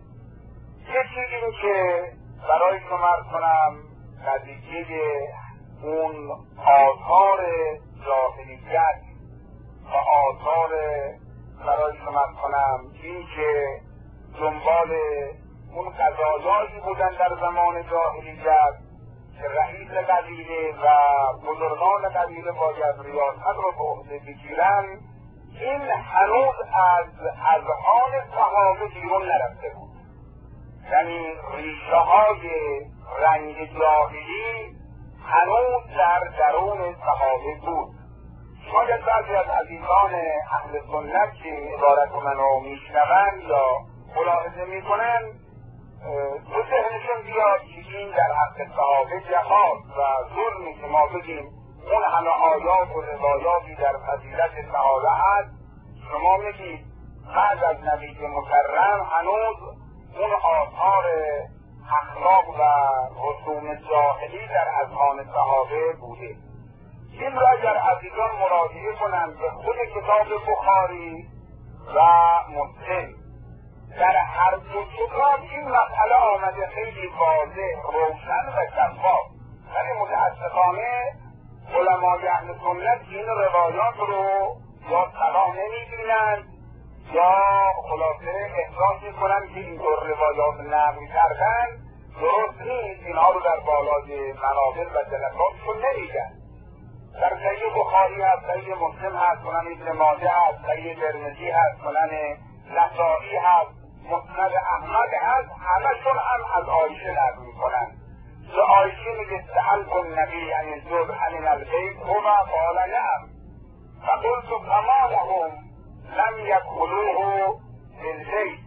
یکی این که برای شما عرض کنم نتیجه اون آثار جاهلیت و آثار برای شما عرض کنم این که دنبال اون قضایایی بودن در زمان جاهلیت که رئیس قبیله و بزرگان قبیله باید ریاست رو به عهده بگیرن، این هنوز از اذهان صحابه بیرون نرفته بود. یعنی ریشه های رنگ جاهلی هنوز در درون صحابه بود. شاید بعضی از عزیزان اهل سنت که عبارت منو میشنوند یا ملاحظه میکنن تو ذهنشون بیاد که این در حق صحابه جهاد و ظلمی که ما بگیم اون همه آیات و روایاتی در فضیلت صحابه هست، شما میگید بعد از نبی مکرم هنوز اون آثار اخلاق و رسوم جاهلی در اذهان صحابه بوده. این را اگر عزیزان مراجعه کنند به خود کتاب بخاری و مسلم، در هر دو کتاب این مسئله آمده خیلی واضح، روشن و شفاف، ولی متاسفانه علمای اهل سنت این روایات رو یا صلاح نمی‌بینند یا خلاصه احساس می‌کنند که اینطور روایات نقل کردن درست نیست، اینها رو در بالای منابر و جلساتشون نمیگن. در صحیح بخاری هست، صحیح مسلم هست، سنن ابن ماجه هست، صحیح ترمذی هست، سنن نسائی هست، مسند احمد هست، همشون هم از عایشه نقل میکنن. به عایشه میگه سألت النبی عن الجد عن البیت هما قال نعم فقلت فما لهم لم يدخلوه بالبیت.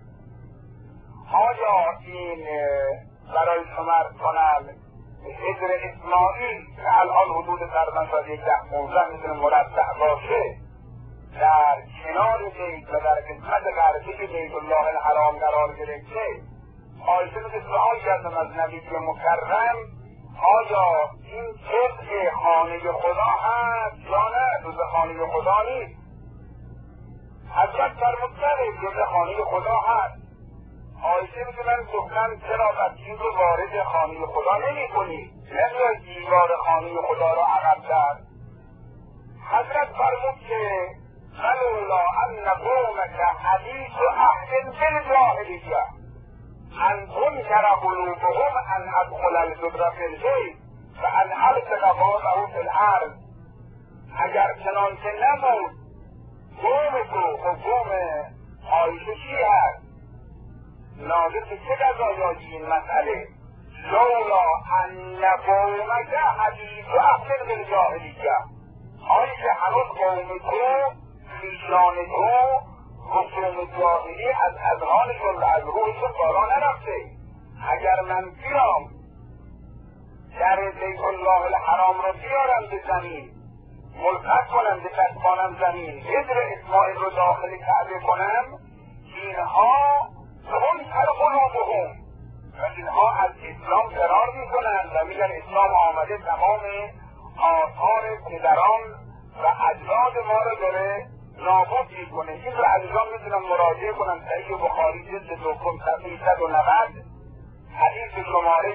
آیا این برای شما کنم حجر اسماعیل که الان حدود تقریبا شاید 10-15 میتونه مربع باشه در کنار بیت و در قسمت غربی که بیت الله الحرام قرار گرفته، عایشه میگه سؤال کردم از نبی مکرم آیا این جزء خانه خدا هست یا نه جزء خانه خدا نیست؟ حضرت فرمودن جزء خانه خدا هست. عایشه میگه من گفتم چرا بچین رو وارد خانه خدا نمی کنی؟ نمیای دیوار خانه خدا رو عقب کرد؟ حضرت فرمود که فلولا ان قومک حدیث عهد بالجاهلیه ان تنکر قلوبهم ان ادخل الجدر فی البیت و ان الصق بابه فی الارض. اگر چنانچه نبود قوم تو و قوم عایشه چی هست؟ ناظر به چه قضایایی این مسئله؟ لولا ان قومک حدیث عهد بالجاهلیه، آیا که هنوز قوم تو خویشان تو رسوم جاهلی از اذهانشون و از روحشون بالا نرفته. اگر من بیام در بیت الله الحرام رو بیارم به زمین، ملقط کنم، بچسبانم زمین، حجر اسماعیل رو داخل کعبه کنم، اینها منکر قلوبهم و اینها از اسلام فرار میکنن و میگن اسلام آمده تمام آثار پدران و اجداد ما رو داره نابود میکنه. این رو انجام میتونم مراجعه کنم صحیح بخاری جلد دوم صفحه 190 حدیث شماره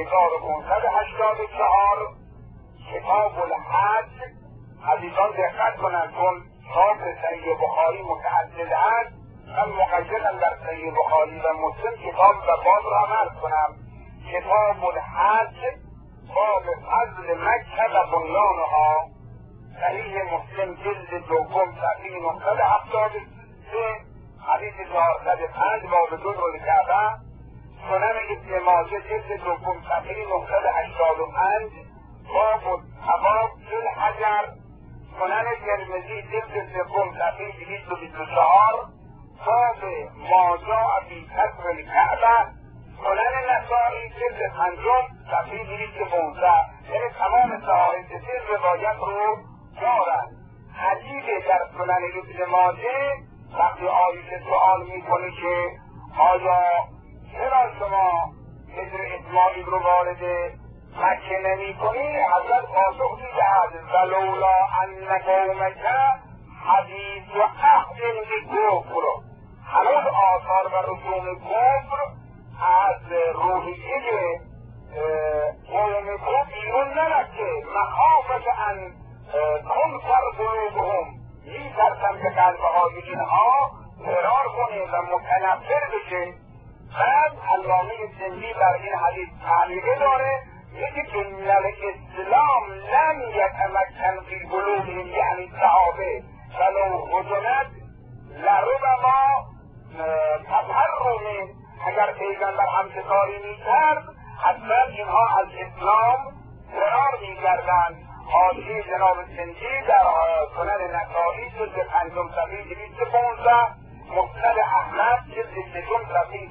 1584 کتاب الحج. عزیزان دقت کنند چون چاپ صحیح بخاری متعدد است، من مقیدم در صحیح بخاری و مسلم کتاب و باب را عرض کنم. کتاب الحج باب فضل مکه و بنیانها، صحیح مسلم جلد دوم صفحه 973 حدیث 405 باب ذکر الکعبه، سنن ابن ماجه جلد دوم صفحه 985 باب ثواب فی الحجر، سنن ترمذی جلد سوم صفحه 224 باب ما جاء فی کسر الکعبه، سنن نسائی جلد پنجم صفحه 215. یعنی تمام صحاحف روایت رو دارند. عجیبه در سنن ابن ماجه وقتی عایشه سؤال میکنه که آیا چرا شما حجر اسماعیل رو وارد مکه نمی کنی؟ حضرت پاسخ میدهد ولولا ان قومک حدیث و عهد بکفر، هنوز آثار و رسوم کفر از روحیه قوم تو بیرون نرفته، مخافت ان تنفر قلوبهم، میترسم که قلبهای اینها فرار کنه و متنفر بشه. بعد علامه سندی در این حدیث تعلیقه داره، میگه که الاسلام لم یتمکن فی قلوبهم، یعنی صحابه ولو هجمت لربما تطهرهم، اگر پیغمبر همچنانی میکرد حتما اینها از اسلام فرار میکردند. حاشیه جناب سندی در سنن نسائی جلد پنجم صفحه 215، مسند احمد جلد سوم صفحه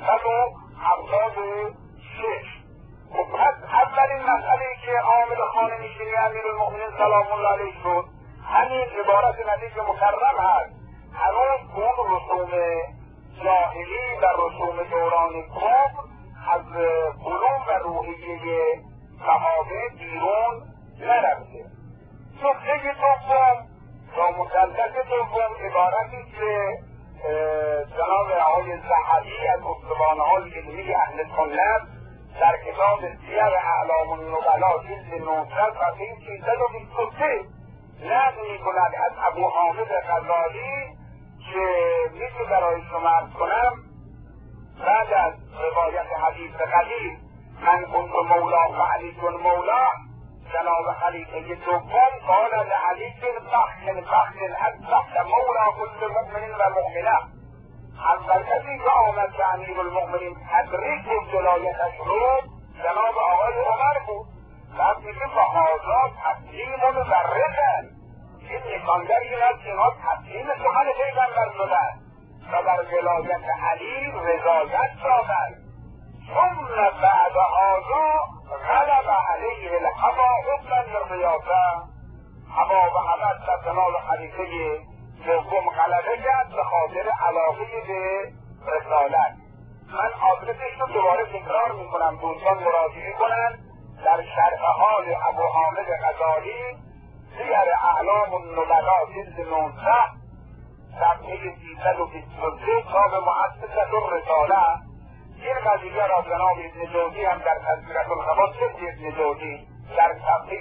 176. پس اولین مسئله که عامل خانه نشینی امیرالمؤمنین سلام الله علیه شد همین عبارت نبی که مکرم هست. هنوز اون رسوم جاهلی و رسوم دوران کفر از قلوب و روحیه صحابه بیرون نرفته. نکته دوم یا مثلث دوم عبارتی که جناب آقای ذهبی از استوانه‌های علمی اهل سنت در کتاب سیر اعلام النبلا جلد 900 صفحه 323 نقل می‌کند از ابو حامد غزالی که میتونم برای شما عرض کنم. بعد از روایت حدیث قدیم من کنت مولا و علی مولا، جناب خلیفه دوم قال لعلی فخر از فخر مولا کل مؤمن و مؤمنه، اول کسی که آمد به امیرالمؤمنین تدریج ولایتش رو جناب آقای عمر بود. بعد میگه فهذا تسلیم مبرزن، این نشانگر این است که اینها تسلیم سخن پیغمبر شدن و در ولایت علی رضایت دادند. ثم بعد هذا غلب علیه الهوی حبا للریاسه، هوا و هوس در جناب خلیفه دوم غلبه کرد به خاطر علاقه به رسالت. من آدرسش رو دوباره تکرار میکنم، دوستان مراجعه کنند در شرح حال ابو حامد غزالی سیر اعلام النبلا جلد 900 صفحه 323 باب مؤسسة الرساله. این قضیه را جناب ابن جوزی هم در تذکرة الخواص ابن جوزی در صفحه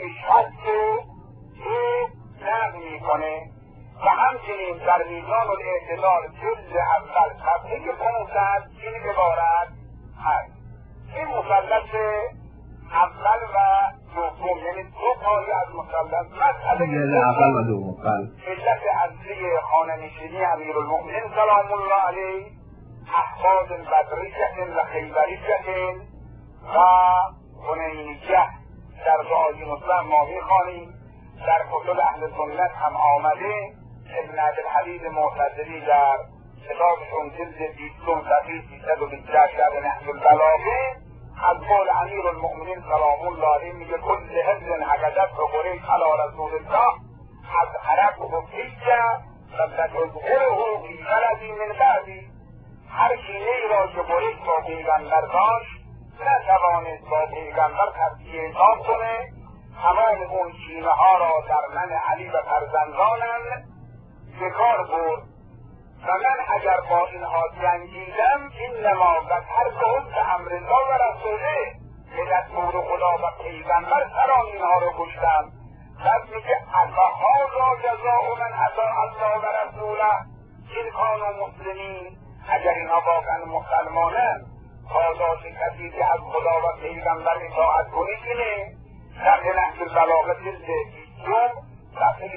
62 نقل میکنه و همچنین در میزان الاعتدال جلد اول صفحه 500 این عبارت هست. این مثلث اول و دوم، یعنی دو پایه از مثلث. مسئله اول و دوم علت اصلی خانه‌نشینی امیرالمؤمنین سلام الله علیه احفاد بدریه و خیبریه و حنینیه در دعای مسلم ما میخوانیم. در کتب اهل سنت هم آمده. ابن عبدالحمید معتزلی در کتاب 20 جلد 20 صفحه 327 نهج البلاغه از قول امیر المؤمنین سلام الله علیه میگه کل حزب حقدت به قریش علی رسول الله از حرق و حجه و تظهره فی بلدی من بعدی. هر کینه ای را که قریش با پیغمبر داشت نتوانست با پیغمبر تفکیه حساب کنه، تمام اون کینه ها را در من علی و فرزندانم به کار برد و من اگر با اینها جنگیدم انما قتلتهم بامر الله و رسوله، به دستور خدا و پیغمبر سران اینها رو کشتم. پس میگه افهذا جزاء من اطاع الله و رسوله ان کانوا مسلمین. اگر اینها واقعا مسلمانن پاداش کسی که از خدا و پیغمبر اطاعت کنه اینه. در نهج البلاغه جلد 20 صفحه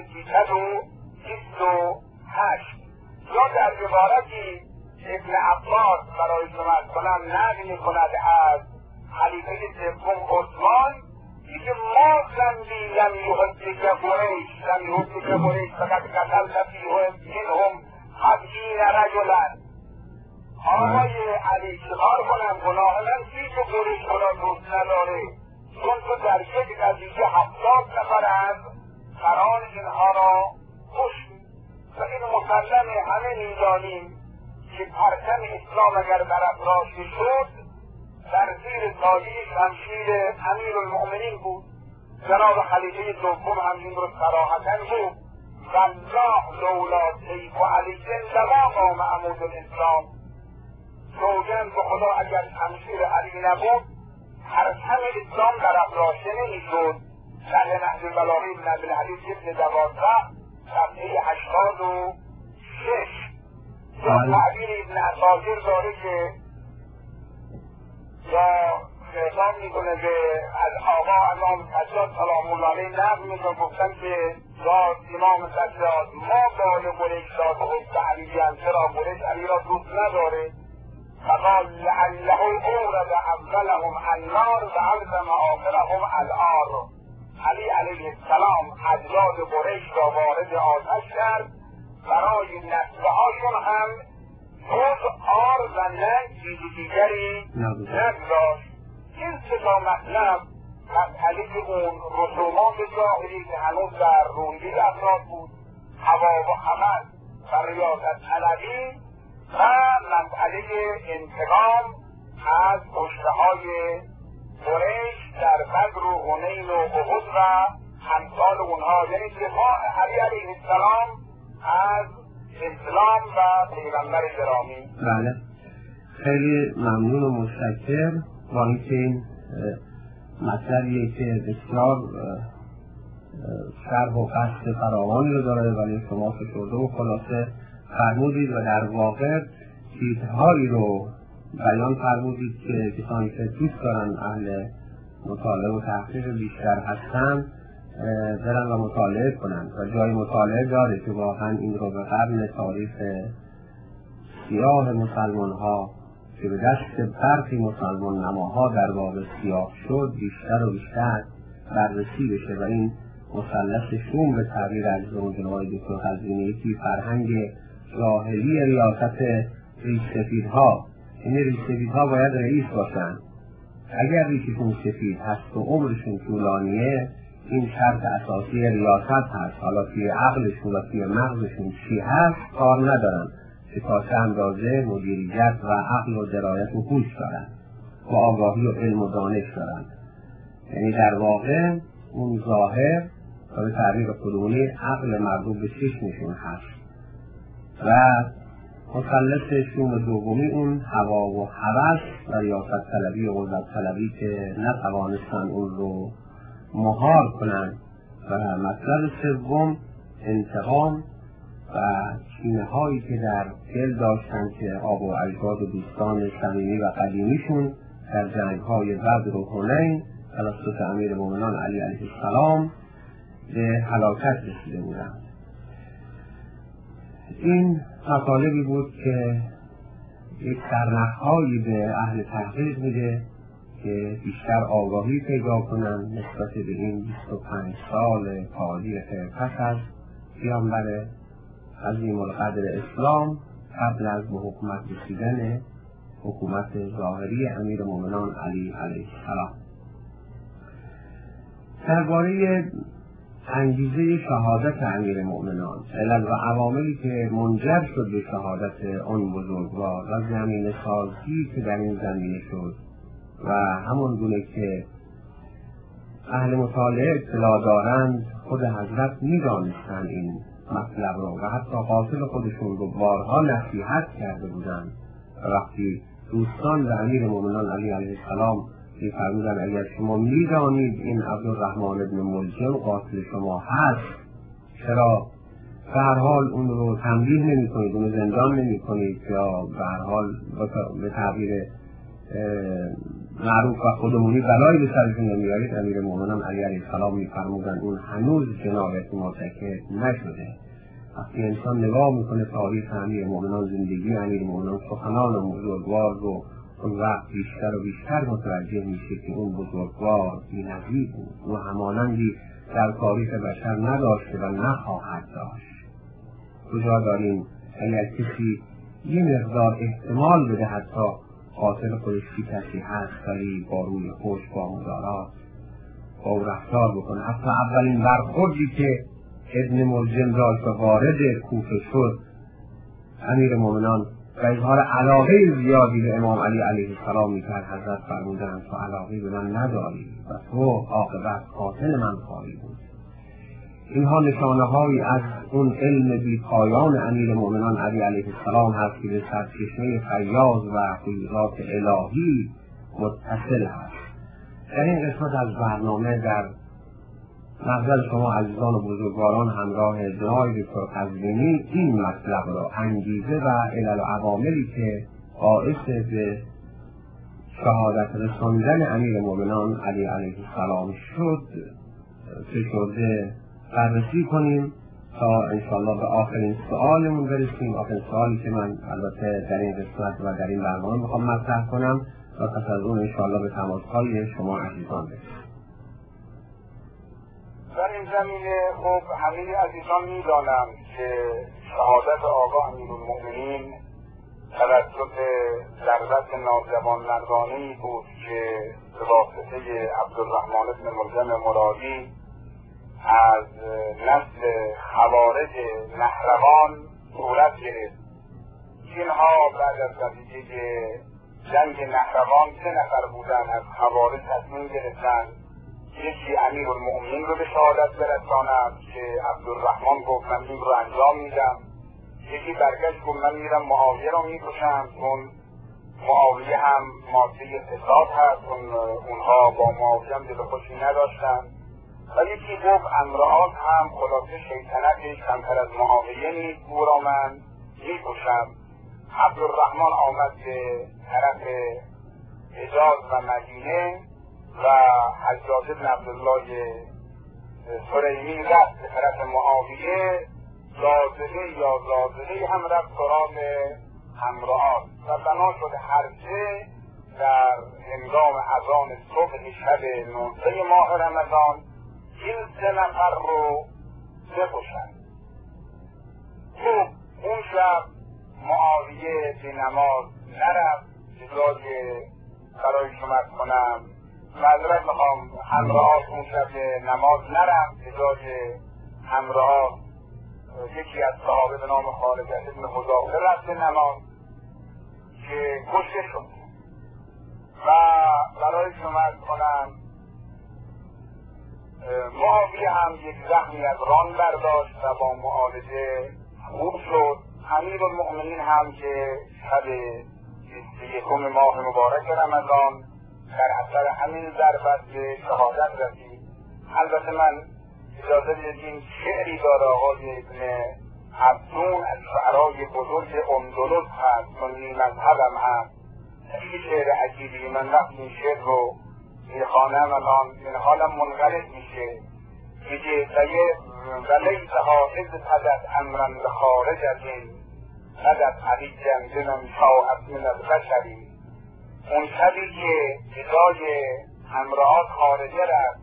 328 یا در عبارتی ابن عباس برای شما کنم نقل میکند از خلیفه سوم عثمان میگه ما ذنبی لم یحدث قریش فقط قتلت منهم 70 رجلا. آقای علی چکار کنم؟ گناه من هیچ و قریش خدا دوست نداره، چون تو در یک قضیه 70 نفرند قرار اینها را کشت و این مسلمه. همه میدانیم که پرچم اسلام اگر برافراشته شد در زیر سایه شمشیر امیر المؤمنین بود. جناب خلیفه دوم هم این رو صراحتا گفت والله لولا سیف علی لما قام عمود الاسلام. سوگند به خدا اگر شمشیر علی نبود پرچم اسلام برافراشته نمیشد. در نهج البلاغه ابن عبدالحدید جلد 12 صفحه 86 یا تعبیر ابن عساکر داره که یا خطاب میکنه که از آقا امام سجاد سلام الله علیه نقل میکنه گفتن که یا امام سجاد ما بال قریش را به حب علی بیان، چرا قریش علی را دوست نداره؟ فقال لعله اورد اولهم النار و علزم آخرهم العار. علی علیه السلام اجداد قریش را وارد آتش کرد، برای نسله هاشون هم جز آر و نه چیز دیگری نگذاشت. این سه تا مطلب مسئله اون رسومات جاهلی که هنوز در روحیه افراد بود، هوا و حمل و ریاضت طلبی و مسئله انتقام از کشته‌های قریش در بدر و حنین و احد و امثال اونها، یعنی دفاع علی علیه السلام از اسلام و پیغمبر گرامی. بله، خیلی ممنون و متشکر. با اینکه این مطلبیه که بسیار شرح و قصد فراوانی رو داره ولی شما فشرده و خلاصه فرمودید و در واقع چیزهایی رو بیان فرمودید که کسانی که دوست دارن اهل مطالعه و تحقیق بیشتر هستن برن و مطالعه کنن و جای مطالعه داره که واقعا این رو به قرن تاریخ سیاه مسلمان ها که به دست برخی مسلمان نماها در واقع سیاه شد بیشتر و بیشتر بررسی بشه و این مثلث شوم به تعبیر از جناب دکتر قزوینی یکی فرهنگ جاهلی ریاست ریشسفیدها. این ریشسفیدها باید رئیس باشن. اگر ریششون سفید هست و عمرشون طولانیه این شرط اساسی ریاست هست. حالا توی عقلشون و توی مغزشون چی هست کار ندارن که تا چه اندازه مدیریت و عقل و درایت و هوش دارن و آگاهی و علم و دانش دارن. یعنی در واقع اون ظاهر و به تعبیر خودمونی عقل مربوط به چشمشون هست و مثلث شوم دومی اون هوا و هوس و ریاست طلبی و قدرت طلبی که نتوانستن اون رو مهار کنن و مطلب سوم انتقام و کینه هایی که در دل داشتن که آب و اجداد و دوستان صمیمی و قدیمیشون در جنگ های بدر و حنین توسط امیر مومنان علی علیه السلام به هلاکت رسیده بودند. این مطالبی بود که یک سرنخهایی به اهل تحقیق میده که بیشتر آگاهی پیدا کنن نسبت به این 25 سال تاریخ پس از پیامبر عظیم القدر اسلام قبل از به حکومت رسیدن حکومت ظاهری امیرالمومنین علی علیه السلام. درباره انگیزه شهادت امیرالمومنین، علل و عواملی که منجر شد به شهادت آن بزرگوار و زمینه سازی که در این زمینه شد و همون گونه که اهل مطالعه اطلاع دارند، خود حضرت می‌دانستند این مطلب رو و حتی قاتل خودشون رو بارها نصیحت کرده بودند. وقتی دوستان و امیرالمومنین علی علیه السلام می‌فرمودند اگر شما می‌دانید این عبدالرحمن ابن ملجم قاتل شما هست، چرا به هر حال اون رو تنبیه نمی‌کنید، اون رو زندان نمی‌کنید یا به هر حال به تعبیر معروف و خودمونی بلایی به سرشون نمیارید؟ امیرالمومنین علی علیه السلام می‌فرمودند اون هنوز جنایت مرتکب نشده. وقتی انسان نگاه میکنه تاریخ امیرالمومنین، زندگی امیرالمومنین، سخنان بزرگوار رو، اون وقت بیشتر و بیشتر متوجه میشه که اون بزرگوار بی‌نظیر بود و همانندی در تاریخ بشر نداشته و نخواهد داشت. کجا داریم اگر کسی یه مقدار احتمال بده حتی قاتل خودش کی کسی هست ولی با روی خوش، با مدارات، با او رفتار بکنه. حتی اولین برخوردی که ابن ملجم داشت و وارد کوفه شد، امیرالمومنین و اظهار علاقه زیادی به امام علی علیه السلام میکرد، حضرت فرمودند تو علاقه به من نداری و تو عاقبت قاتل من خواهی بود. اینها نشانه هایی از اون علم بی پایان امیرالمومنین علی علیه السلام هست که به سرچشمه فیاض و فیوضات الهی متصل هست. در این قسمت از برنامه در نظر شما عزیزان و بزرگواران همراه جناب دکتر قزوینی این مطلب را، انگیزه و علل و عواملی که باعث به شهادت رساندن امیرالمومنین علی علیه السلام شد فشرده بررسی کنیم تا انشاءالله به آخرین سؤالمون برسیم. آخرین سؤالی که من البته در این قسمت و در این برنامه میخوام مطرح کنم و پس از اون انشاءالله به تماس‌های شما عزیزان برسیم. در این زمینه خب همه عزیزان میدانند که شهادت آقا امیرالمومنین توسط ضربت ناجوان مردانه‌ای بود که به واسطه عبدالرحمن بن ملجم مرادی از نسل خوارج نهروان صورت گرفت. اینها بعد از نتیجه جنگ نهروان 3 نفر بودن از خوارج تصمیم گرفتن یکی امیرالمومنین رو به شهادت برساند که عبدالرحمن گفت من این رو انجام میدم، یکی برگشت گفت من میرم معاویه رو میکشم چون معاویه هم ماده فساد هست، اونها با معاویه هم دل خوشی نداشتن، و یکی گفت امرآت هم خلاصه شیطنتش کمتر از معاویه نیست، او را من میکشم. عبدالرحمن آمد به طرف حجاز و مدینه و حجاج بن عبدالله سلیمی رفت به طرف معاویه، زازده هم رفت سراغ امرآت و بنا شد هر سه در هنگام اذان صبح شب 19 ماه رمضان این 3 نفر رو بکشند. خب اون شب معاویه به نماز نرفت، جای برای شمت کنم معذرت میخوام، امرآت اون شب نماز نرفت، جای امرآت یکی از صحابه به نام خارجه ابن حذافه رفت نماز که کشته شد. و برای شمت کنم معاویه هم یک زخمی از ران برداشت و با معالجه خوب شد. امیرالمومنین هم که شب 21 ماه مبارک رمضان در اثر همین ضربت به شهادت رسید. البته من اجازه بدین شعری داره آقای ابن عبدون از شعرهای بزرگ اندلس هست، سنی مذهبم هست، خیلی شعر عجیبی. من وقتی این شعر رو میخوانم الان حالم منقلب میشه. میگه ولیتها اذ تدت امرا بخارج از این تدت علیجا بمن شاءت من البشری. اون شبی که جای امرآت خارجه رفت،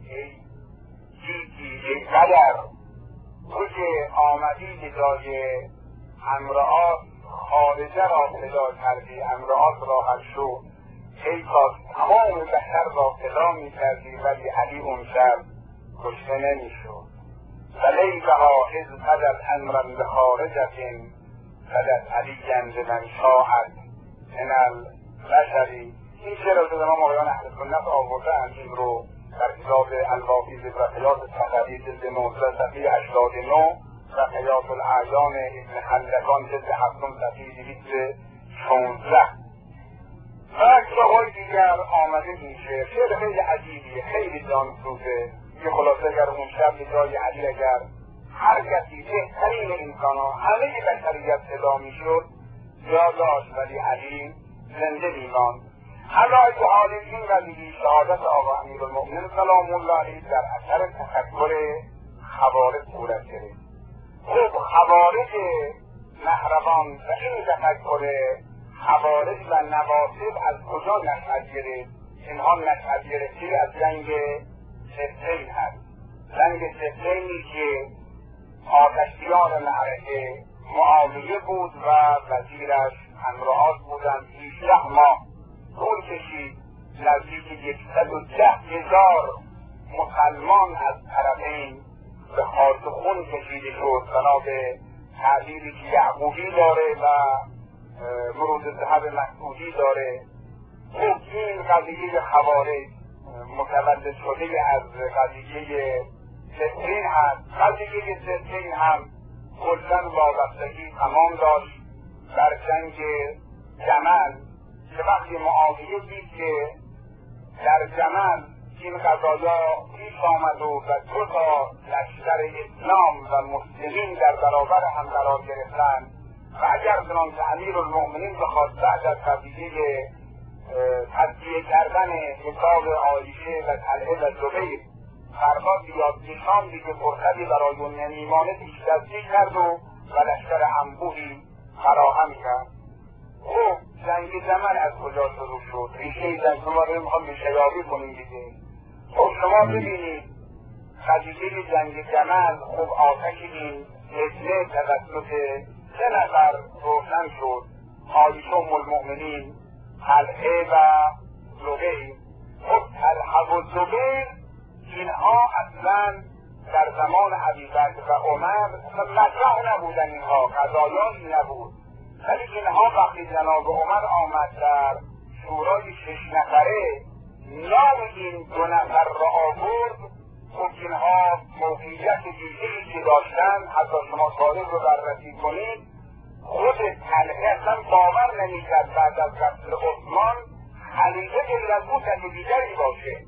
ای قدر تو که آمدی به جای امرآت خارجه را فدا کردی، امرات را حل شد، ای تا تمام بشر را فدا می کردی، ولی علی اون شب کشته نمی شد. فلیتها اذ قدت امرا بخارجة قدت علیاً بمن شاءت من البشر. این شعر رو به امام آقایان اهل سنت آوردن، این رو در کتاب الواقی ذکرحیات صفوی جلد 19 صفحه 89 و حیات الاعیان ابن خلدکان جلد 7 صفحه 216 و کتاب‌های دیگر آمده این شعر خیلی عجیبیه، خیلی جانسوزه. یه خلاصه اگر اون شب به جای علی اگر هر کسی بهترین انسان‌ها همه بشریت فدا می‌شد جا داشت، ولی علی زنده می‌ماند. علای تو حال این قضیه شهادت آقا امیرالمؤمنین سلام الله علیه در اثر تفکر خوارج صورت گرفت. خب خوارج مهربان و این تفکر خوارج و نواصب از کجا نشأت گرفت؟ اینها نشأت گرفته از جنگ صفین هست. جنگ صفینی که آتشیار معرکه معاویه بود و وزیرش همراهات بودند. 18 ماه طول کشید، نزدیک 110,000 مسلمان از طرفین به خارج خون کشیده شد، بنا به تعبیری که یعقوبی داره و مرود ذهب مسعودی داره. خب این قضیه خوارج متولد شده از قضیه صفین هست. قضیه صفین هم کلاً وابستگی تمام داشت در جنگ جمل، که وقتی معاویه دید که در جمل این قضایا پیش آمد و 2 تا لشکر اسلام و مسلمین در برابر هم قرار گرفتند و اگر چنانچه امیرالمؤمنین بخواد بعد از قضیه تسلیه کردن حساب عایشه و طلحه و زبیر فردا بیاد نشان دیگه فرصتی برای اون نمیمانه پیشدستی کرد و لشکر انبوهی فراهم کرد. خب جنگ جمل از کجا شروع شد؟ ریشه جنگ شما رو میخوام بیشیابی کنیم دیگه. خب شما ببینید قضیه جنگ جمل، خب آتش این فتنه توسط 3 نفر روشن شد، عایشه ام المؤمنین، طلحه و زبیر. خب طلحه و زبیر اینها اصلا در زمان ابوبکر و عمر مطرح نبودن، اینها قضایایی نبود، ولی اینها وقتی جناب عمر آمد در شورای 6 نفره نام این 2 نفر را آورد. خب اینها موقعیت ویژه‌ای که داشتن، حتی شما تاریخ رو بررسی کنید، خود طلحه اصلا باور نمی‌کرد بعد از قتل عثمان خلیفه غیر از او کسی دیگری باشه.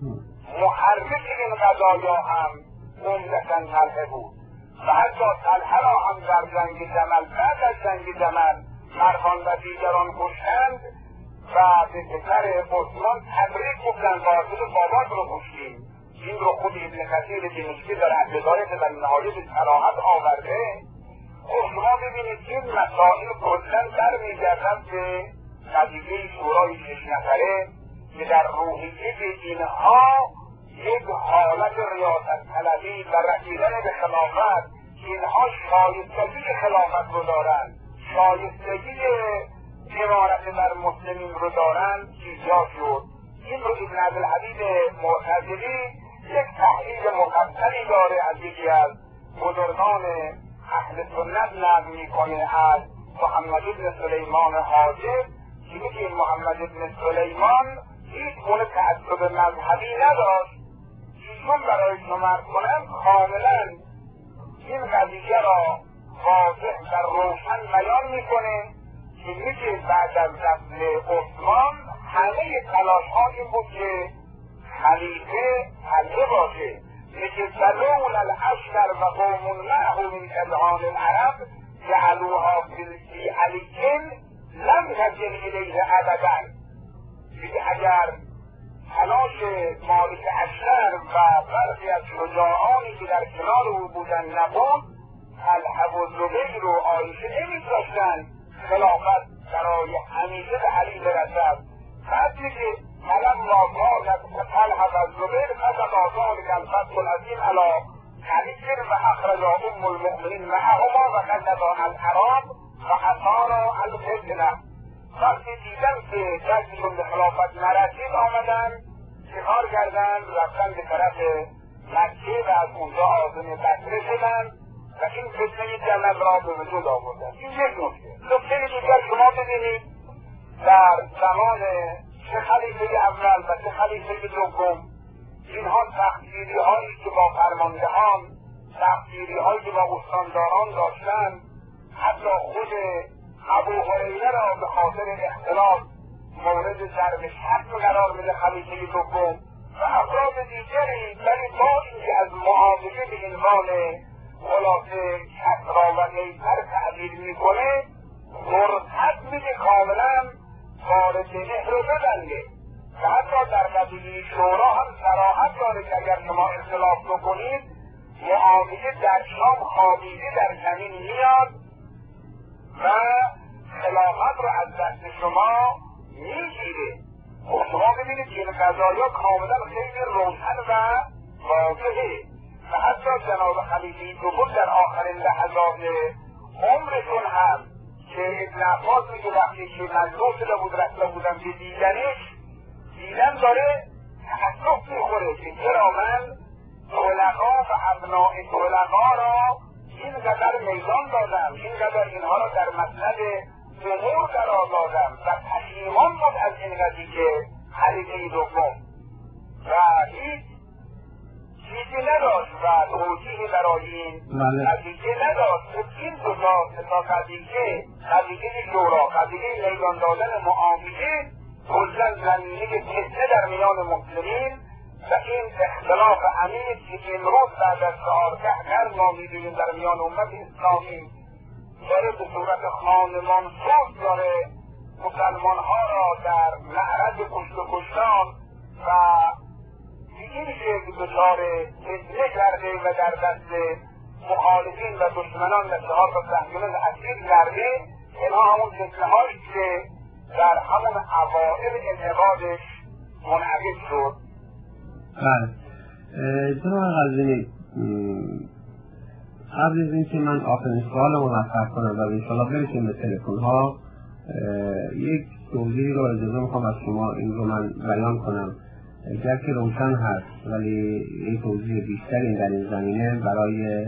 محرک این قضایا هم عمدتاً طلحه بود و حتی طلحه را هم در جنگ جمل بعد از جنگ جمل مردان و دیگران کشتند و به پسر عثمان تبریک گفتند قاتل بابات رو کشتیم. این رو خود ابن کثیر دمشقی در عقیدات و نهایت صراحت آورده. خب شما ببینید این مسائل کلاً برمیگردد به قضیه شورای 6 نفره که در روحیه اینها یک حالت ریاست طلبی و رسیدن به خلافت، اینها شایستگی خلافت رو دارن، شایستگی امارت بر مسلمین رو دارن ایجاد شد. این رو ابن عبدالحمید معتزلی یک تحلیل مفصلی داره از یکی از بزرگان اهل سنت نقل میکنه از محمد بن سلیمان حاجب که میگه محمد بن سلیمان هیچ گونه تعصب مذهبی نداشت. ایشون برای شما کنم کاملا این قضیه را واضح و روشن بیان میکنه که میگه بعد از قتل عثمان همه تلاش ها این بود که خلیفه طلحه باشه. میگه فلولا الاشتر و قوم معه من اذهان العرب جعلوها فی علیکن لم تجل الیه ابدا. میگه اگر تلاش مالک اشتر و برخی از شجاعانی که در کنار او بودن نبود، طلحه و زبیر و عایشه نمی‌ذاشتند خلافت برای همیشه به علی برسد. بعد میگه فلما کانت طلحه و زبیر کتب ذلک الفتح العظیم علی علی و اخرج ام المؤمنین معهما و کتب العرب فحصارا الفتنه. وقتی دیدن که دستشون به خلافت نرسید آمدن چیکار کردن؟ رفتن به طرف مکه و از اونجا عازم بصره شدن و این فتنه جلل را به وجود آوردن. این یک نکته. نکته دیگر شما ببینید در زمان چه خلیفه اول و چه خلیفه دوم اینها سختگیری هایی که با فرماندهان، سختگیری هایی که با استانداران داشتن، حتی خود ابو هریره را به خاطر اختلاف مورد ضرب شتم قرار بده خلیفه دوم و افراد دیگری، ولی با اینکه از معامله به عنوان خلاصه کسرا و قیصر تعبیر میکنه، مرتد میگه کاملا وارد مهر و ببنده و حتی در قضیه شورا هم صراحت داره که اگر شما اختلاف بکنید معامله در شام خوابیده در زمین میاد و خلافت رو از دست شما میگیره. خب شما ببینید که این قضایا کاملا خیلی روشن و واضحه و حتی جناب خلیفه دوم در آخرین لحظات عمرشون هم که ابن عباس میگه وقتی که مجروح شده بود رسول بودن به دیدنش، دیدن داره تأسف میخوره که چرا من طلقا و ابناء طلقا را اینقدر میدان دادم، اینقدر اینها را در مطلب امور قرار دادم و پشیمان بود از این قضیه خلیفه دوم و هیچ چیزی نداشت و توجیهی برای این قضیه نداشت. این دو تا قضیه شورا، قضیه میدان دادن معامله کلا زمینه فتنه در میان مسلمین و این اختلاف عمیق که امروز بعد از 14 قرن ما می‌بینیم در میان امت اسلامی داره به صورت خانمانسوز داره مسلمان‌ها را در معرض کشت و کشتار و این شکل دچار فتنه کرده و در دست مخالفین و دشمنان و اتحاد و صهیونیسم اسیر کرده. اینها همون فتنه‌هایی که در همون اوائل انعقادش منعقد شد. بله جناب قزوینی، قبل از اینکه من آخرین سوال رو مطرح کنم و انشاءالله برسیم به تلفن‌ها، یک توضیحی رو اجازه میخوام از شما این رو من بیان کنم، گرچه روشن هست ولی یک توضیح بیشتری در این زمینه برای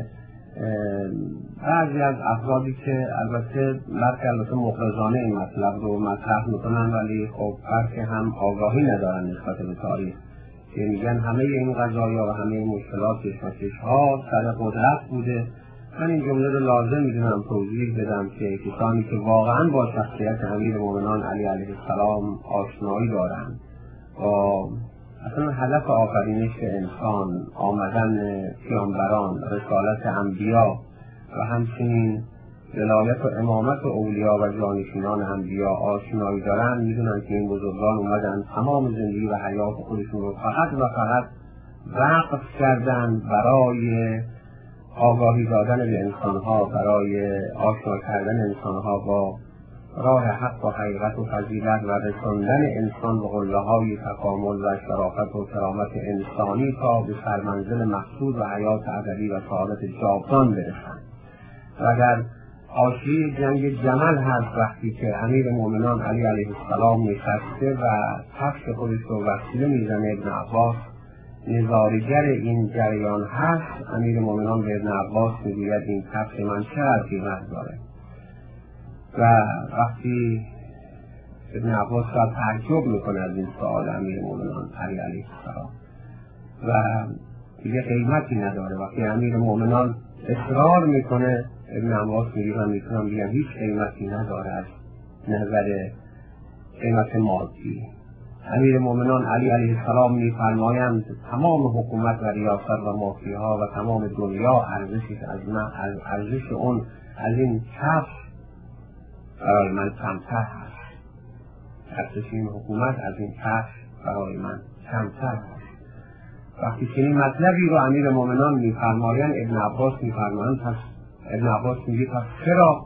بعضی از افرادی که البته مغرضانه این مطلب رو مطرح میکنن ولی خب فرق هم آگاهی ندارن نسبت به تاریخ، که میگن همه این قضایا و همه مشکلات کشمکش‌ها سر قدرت بوده. من این جمله رو لازم میدونم توضیح بدم که کسانی که واقعا با شخصیت امیرالمومنین علی علیه السلام آشنایی دارند، با اصلا هدف آفرینش انسان، آمدن پیامبران، رسالت انبیا و همچنین ولایت و امامت و اولیا و جانشینان انبیا آشنایی دارن، میدونن که این بزرگان اومدن تمام زندگی و حیات خودشون رو فقط و فقط وقف کردن برای آگاهی دادن به انسانها، برای آشنا کردن انسانها با راه حق و حقیقت و فضیلت و رساندن انسان به قله‌های تکامل و شرافت و کرامت انسانی تا به سرمنزل مقصود و حیات ابدی و سعادت جاودان برسند. و در حاشیه جنگ جمل هست وقتی که امیرالمومنین علی علیه السلام نشسته و کفش خودش رو وسیله میزنه، ابن عباس نظارگر این جریان هست. امیرالمومنین به ابن عباس میگوید این کفش من چقدر قیمت داره و وقتی ابن عباس را تعجب میکنه از این سؤال امیرالمومنین علی علیه السلام و دیگه قیمتی نداره. وقتی امیرالمومنین اصرار میکنه ابن عباس میگه من میتونم بگم هیچ قیمتی نداره از نظر قیمت مادی. امیرالمومنین علی علیه السلام میفرمایند تمام حکومت و ریاست و مافیها و تمام دنیا ارزش اون از این کفش برای من کمتر هست، ارزش این حکومت از این کفش برای من کمتر هست. وقتی چنین مطلبی رو امیرالمومنین میفرمایند ابن عباس میفرمایند، پس ابن عباس میگه پس چرا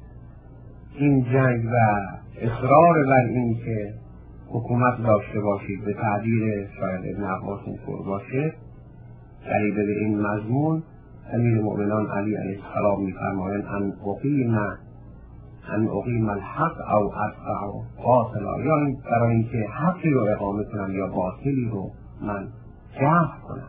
این جنگ و اصرار بر این که حکومت داشته باشید، به تعبیر شاید ابن عباس اینطور باشه، قریبه به این مضمون، امیرالمومنین علی علیه السلام میفرمایند ان اقیم ان اقیم الحق او ادفع باطلا، یا برای اینکه حقی رو اقامه کنم یا باطلی رو من دفع کنم.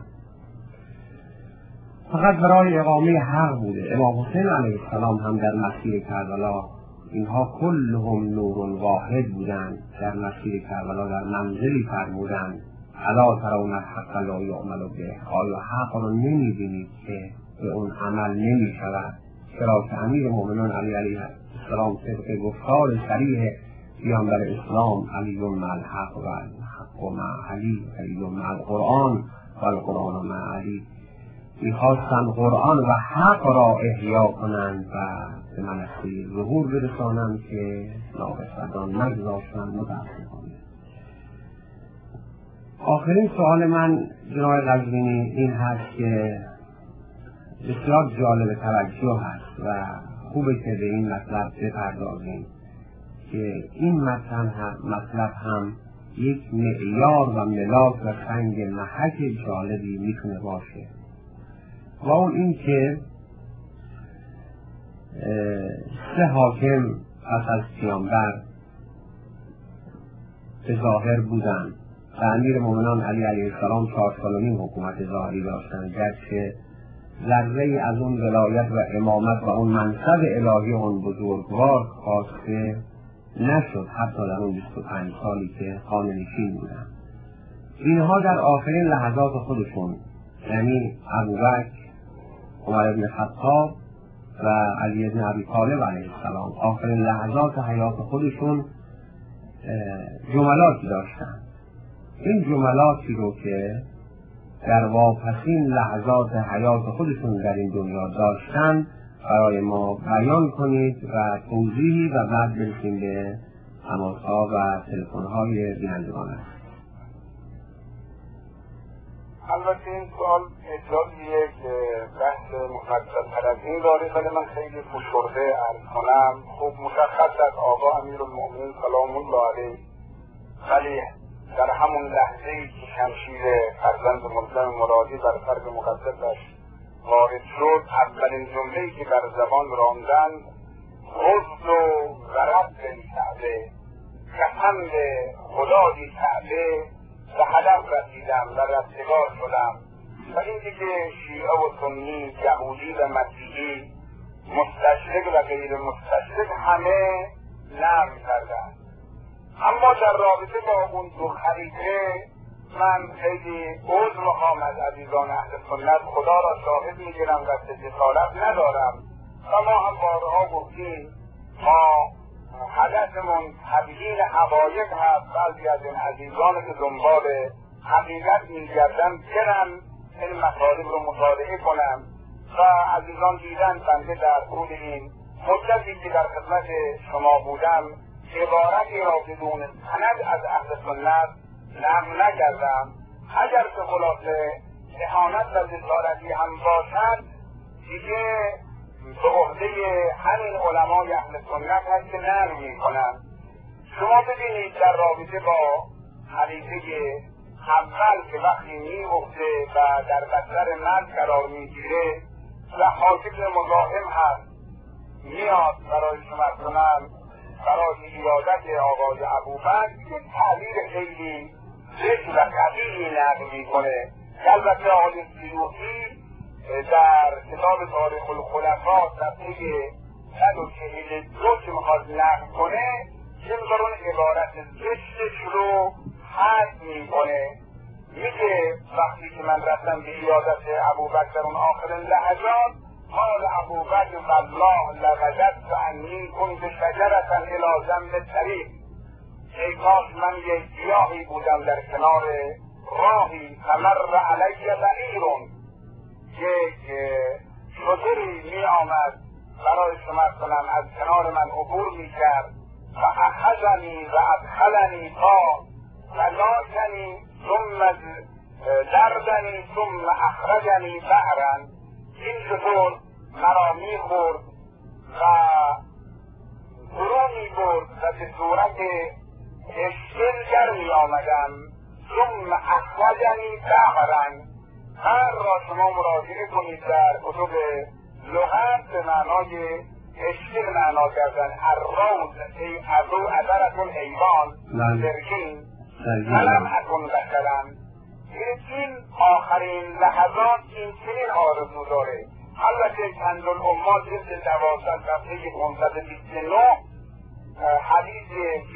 فقط برای اقامه حق بوده. امام حسین علیه السلام هم در مسیر کربلا، اینها کلهم نور واحد بودند، در مسیر کربلا در منزلی فرمودند الا ترون الحق لا یعمل به، آیا حق رو نمیبینید که به اون عمل نمی شود؟ چرا که امیر مومنان علی علیه السلام طبق گفتار صریح پیامبر اسلام علی مع الحق و الحق مع علی، علی مع القرآن و القرآن مع علی، میخواستند قرآن و حق را احیا کنند و به منصه ظهور برسانند که ناقصدان نگذاشتند. متاسفانه. آخرین سوال من جناب قزوینی این هست که بسیار جالب توجه هست و خوبه که به این مطلب بپردازیم که این مطلب هم یک معیار و ملاک و سنگ محک جالبی میتونه باشه، و اون این که 3 حاکم پس از پیامبر به ظاهر بودند و امیر مومنان علی علیه السلام 4 سال و نیم حکومت ظاهری داشتند، گرچه ذره از اون ولایت و امامت و اون منصب الهی اون بزرگوار خواسته نشد، حتی در اون 25 سالی که خانه نشین بودند. اینها در آخرین لحظات خودشون، یعنی ابوبکر، عمر بن خطاب و علی بن ابی طالب علیه السلام، آخرین لحظات حیات خودشون جملاتی داشتن. این جملاتی رو که در واپسین لحظات حیات خودشون در این دنیا داشتن برای ما بیان کنید و توضیحی و بعد برسیم به تماس‌ها و تلفن‌های بینندگان است. البته این سوال اجازیه که بحث مفصل‌تر از این داره، ولی من خیلی فشرده عرض کنم. خب مشخص از آقا امیرالمؤمنین سلام الله علیه، ولی در همون لحظه‌ای که شمشیر فرزند مسلم مرادی بر فرق مقدسش وارد شد، اولین جمله‌ای که بر زبان راندن رزد و ورد کعبه، قسم به خدای کعبه به هدف رسیدم و رستگار شدم. و این دیگه شیعه و سنی، یهودی و مسیحی، مستشرق و غیر مستشرق همه نرم کردن. اما در رابطه با اون 2 خلیفه من خیلی عذر میخوام از عزیزان اهل سنت، خدا را شاهد میگیرم و جسارت ندارم و ما هم بارها گفتیم ما هدفمون تبیین حقایق هست. بعضی از این عزیزان که دنبال حقیقت میگردن برن این مطالب رو مطالعه کنم و عزیزان دیدن بنده در طول این مدتی که در خدمت شما بودم عبارتی را بدون سند از اهل سنت نقل نکردم. اگر که خلاصه اهانت و جسارتی هم باشد دیگه به عهده همین علمای اهل سنت هست که نقل میکنند. شما ببینید در رابطه با خلیفه اول که وقتی میفته و در بستر مرگ قرار میگیره و حاکم مزاحم هست میاد برای شما کنم برای ایادت آقای ابوبکر یک تعبیر خیلی زشت و قبیحی نقل میکنه. البته آقای سیوطی در کتاب تاریخ الخلفاء صفحه 142 که میخواد نقل کنه یه مقدار اون عبارت زشتش رو حذف میکنه. میگه وقتی که من رفتم به ایادت ابوبکر در اون آخرین لحظات، قال ابوبکر والله لوجدت انی کنت شجرة الی جنب الطریق، ای کاش من یک گیاهی بودم در کنار راهی، فمر علی بعیر، یک شتری می آمد برای شما کنم از کنار من عبور می کرد و اخذنی و ادخلنی پا و لاکنی ثم دردنی ثم اخرجنی بعرا. این شتر مرا می خورد و فرو می برد و به صورت اشکل در می آمدم ثم اخرجنی بعرا. هر را شما مراجعه کنید در کتب لغت به معنای اشتر معنا کردن الروز ای ابو ادرتون حیوان درگین سلام اکن بشرن. این آخرین لحظات این چنین آرزو داره. البته کنزالعمال جلد 12 صفحه 529 حدیث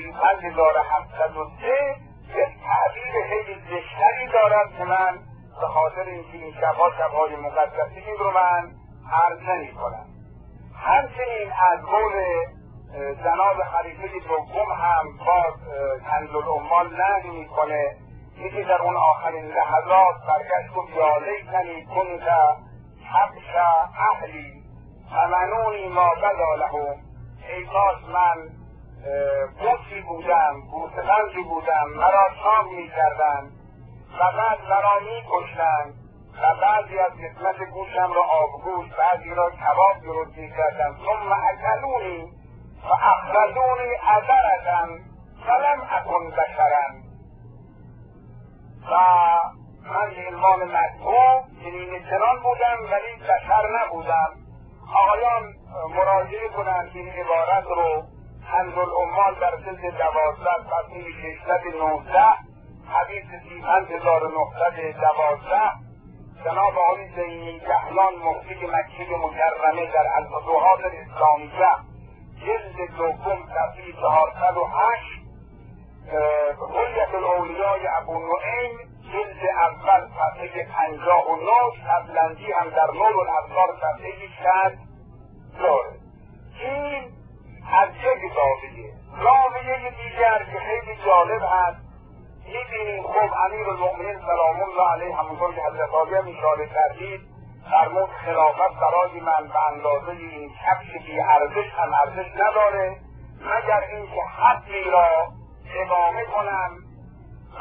5703 یک تعبیر خیلی زشتری دارد که من به خاطر اینکه این شبها شبهای مقدسی این رو من عرض نمی کنم. همچنین از قول جناب خلیفه دوم هم باز کنزالعمال نقل میکنه یکی در اون آخرین لحظات برگشت و یا لیتنی کنت حبش اهلی فمنونی ما بدا لهم، ای کاش من بوسی بودم، بوسفندی بودم، مرا شام میکردن و بعد مرا میکشتن و بعضی از قسمت گوشم را آبگوش، بعضی را کباب درست میکردن، ثم اکلونی و اخرجونی ادرتن فلم اکن بشرن. و من به عنوان مطبوع چنین چنان بودم ولی بشر نبودم. آقایان مراجعه کنند این عبارت رو کنزالعمال در جلد 12 صفحه 619 حدیث 3912 جناب آقای زینی کحلان مفتی مکه مکرمه در الفتوحات الاسلامیه جلد دوم صفحه 408 حلیت الاولیای ابو نعیم جلد اول صفحه 59 قبلندی هم در نور الابصار صفحه 100 داره. این از یک زاویه دیگر که خیلی جالب هست میبینیم خب امیرالمؤمنین سلام الله علیه همونطور که حضرت عالی هم اشاره کردید فرمود خلافت برای من به اندازه این کفش بی ارزش هم ارزش نداره مگر اینکه حقی را ادامه کنم و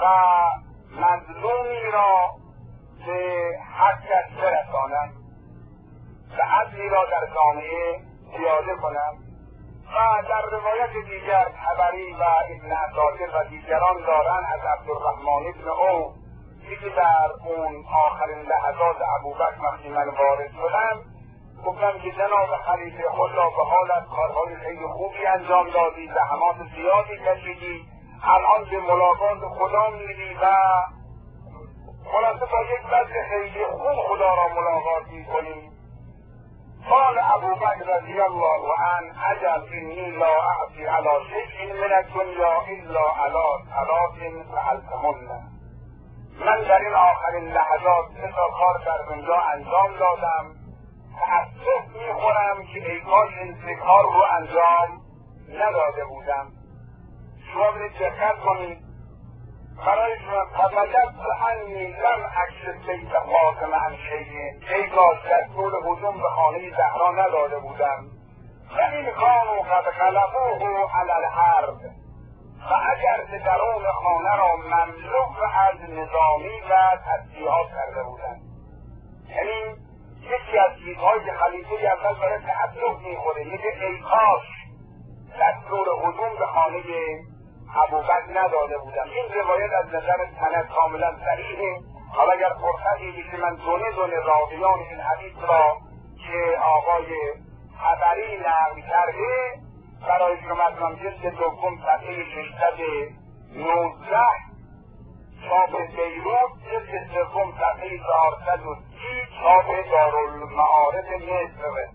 مظلومی را به حقش برسانم و عدلی را در جامعه پیاده کنم. و در روایت دیگر طبری و ابن عساکر و دیگران دارن از عبدالرحمن ابن او که در اون آخرین لحظات ابوبکر وقتی من وارد شدم گفتم که جناب خلیفه خود را به حالت کارهای خیلی خوبی انجام دادی، زحمات زیادی کشیدی، الان به ملاقات خدا میری و خلاصه با یک وجه خیلی خوب خدا را ملاقات میکنی. قال ابوبکر رضی الله عنه اجل انی لا اعطی علی شیء من الدنیا الا علی ثلاث فعلتهن. من در این آخرین لحظات سه تا کار در دنیا انجام دادم، تأسف میخورم که ای کاش این سه کار رو انجام نداده بودم. شما برید دقت کنید برای شما فوجدت انی لم اکشف بیت فاطمه عن شیء، ای کاش دستور هجوم به خانه زهرا نداده بودم و این کانوا قد غلبوه علی الحرب، و اگر که درون خانه را مملو از نظامی و تسلیحات کرده بودند. یعنی یکی از چیزهایی که خلیفه اول برای تأسف میخوره میگه ای کاش دستور هجوم به خانه ابوبکر نداده بودم. این روایت از نظر سند کاملا صحیحه. حالا اگر فرصتی بشه من دونه راویان این حدیث را که آقای طبری نقل کرده برای شما جلد دوم صفحه 619 چاپ بیروت، جلد سوم صفحه 430 چاپ دارالمعارف مصر.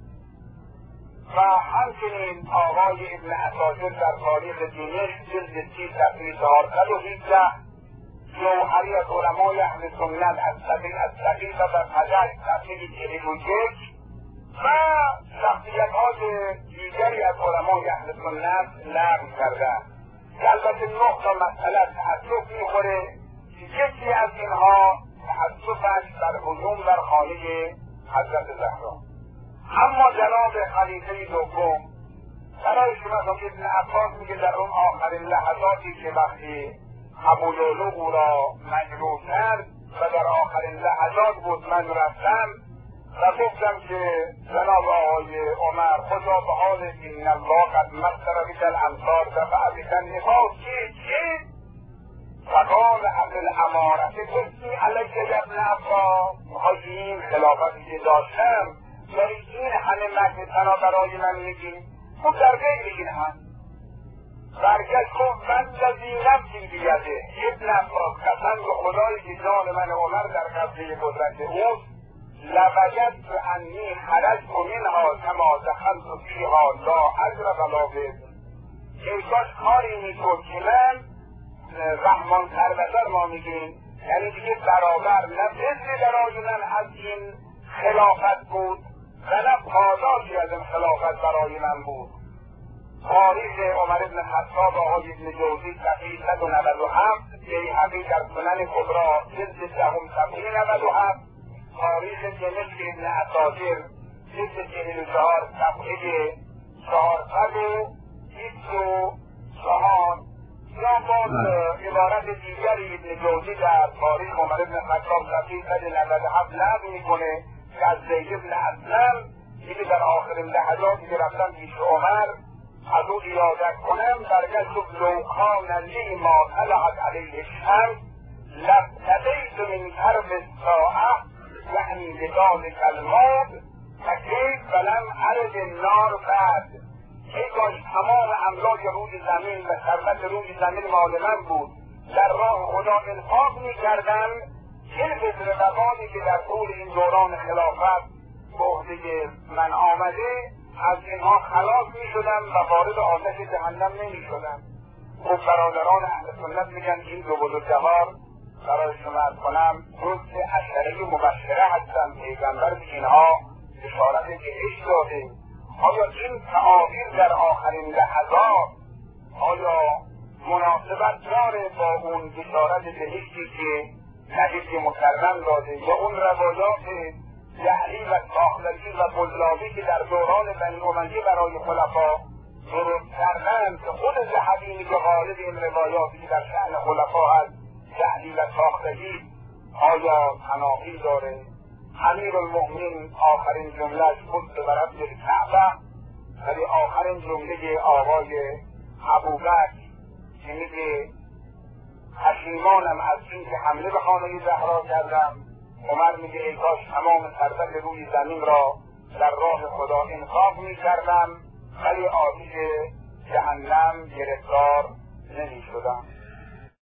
و همچنین آقای ابن عساکر در تاریخ دمشق جلد 30 صفحه 417 جوهریت علمای اهل سنت از صحیفه و فجر صفحه 41 و شخصیت‌های دیگری از علمای اهل سنت نقل کردند که البته 9 تا مسئله تأسف میخوره که یکی از اینها تأسفش بر هجوم بر خانه حضرت زهرا. اما جناب خلیفه دوم برای شما ابن عباس میگه در اون آخرین لحظاتی که وقتی ابو لؤلؤ او را مجروح کرد و در آخرین لحظات بود من رفتم و گفتم که جناب آقای عمر خدا به حال این الله قد مصر بک الامصار دفع بک النفاق چی؟ فقال ابن الامارت گفتی علیک ابن عباس این خلافتی که داشتم یعنی این همه مکر ثنا برای من میگیم، خب در غیر این هم برگشت گفت من لذی نفسی بیده ابن عباس، قسم به خدایی که جان من عمر در قبضه قدرت اوست، لوجدت انی خرجت منها کما دخلت فیها لا اجر ولا وزر. ای کاش کاری میشد که من رحمان سربزر ما میگیم، یعنی دیگه برابر نه وزری برای من از این خلافت بود و نه پاداشی از این خلافت برای من بود. تاریخ عمر بن خطاب آقای ابن جوزی صفحه 197، بیهقی در سنن کبری جلد دهم صفحه 97، تاریخ دمشق ابن عساکر جلد 44 صفحه 424، یا باز عبارت دیگری ابن جوزی در تاریخ عمر بن خطاب صفحه 197 نقل میکنه که از زید بن اسلم میگه در آخرین لحظاتی که رفتم پیش عمر از او ایادت کنم، برگشت و لو کان لی ما طلعت علیه الشمس لابتغیت من حرب الساعه یعنی بذلک الموت فکیف ولم ارد النار بعد. ای کاش تمام املاک روی زمین و ثروت روی زمین مال من بود، در راه خدا انفاق میکردم، این بذر وقانی که در طول این دوران خلافت به عهده من آمده از اینها خلاص میشدم و وارد آتش جهنم نمیشدم. خب برادران اهل سنت میگن این دو بزرگوار برای شما عرض کنم جزء عشره مبشره هستند، پیغمبر به اینها بشارت بهشت داده. آیا این تعابیر در آخرین لحظات آیا مناسبت داره با اون بشارت بهشتی که نبی مکرم داده، یا اون روایات جهلی و ساختگی و بلابی که در دوران بنی امیه برای خلفا درست کردند که خود ذهبی میگه غالب این روایاتی که در شأن خلفا هست جهلی و ساختگی آیا تناقض داره؟ امیرالمؤمنین آخرین جملهش خود به رب کعبه، ولی آخرین جمله آقای ابوبکر که میگه پشیمانم از این که حمله به خانه زهرا کردم. عمر میگه ای کاش تمام ثروت روی زمین را در راه خدا انفاق میکردم ولی آتش جهنم گرفتار نمیشدم.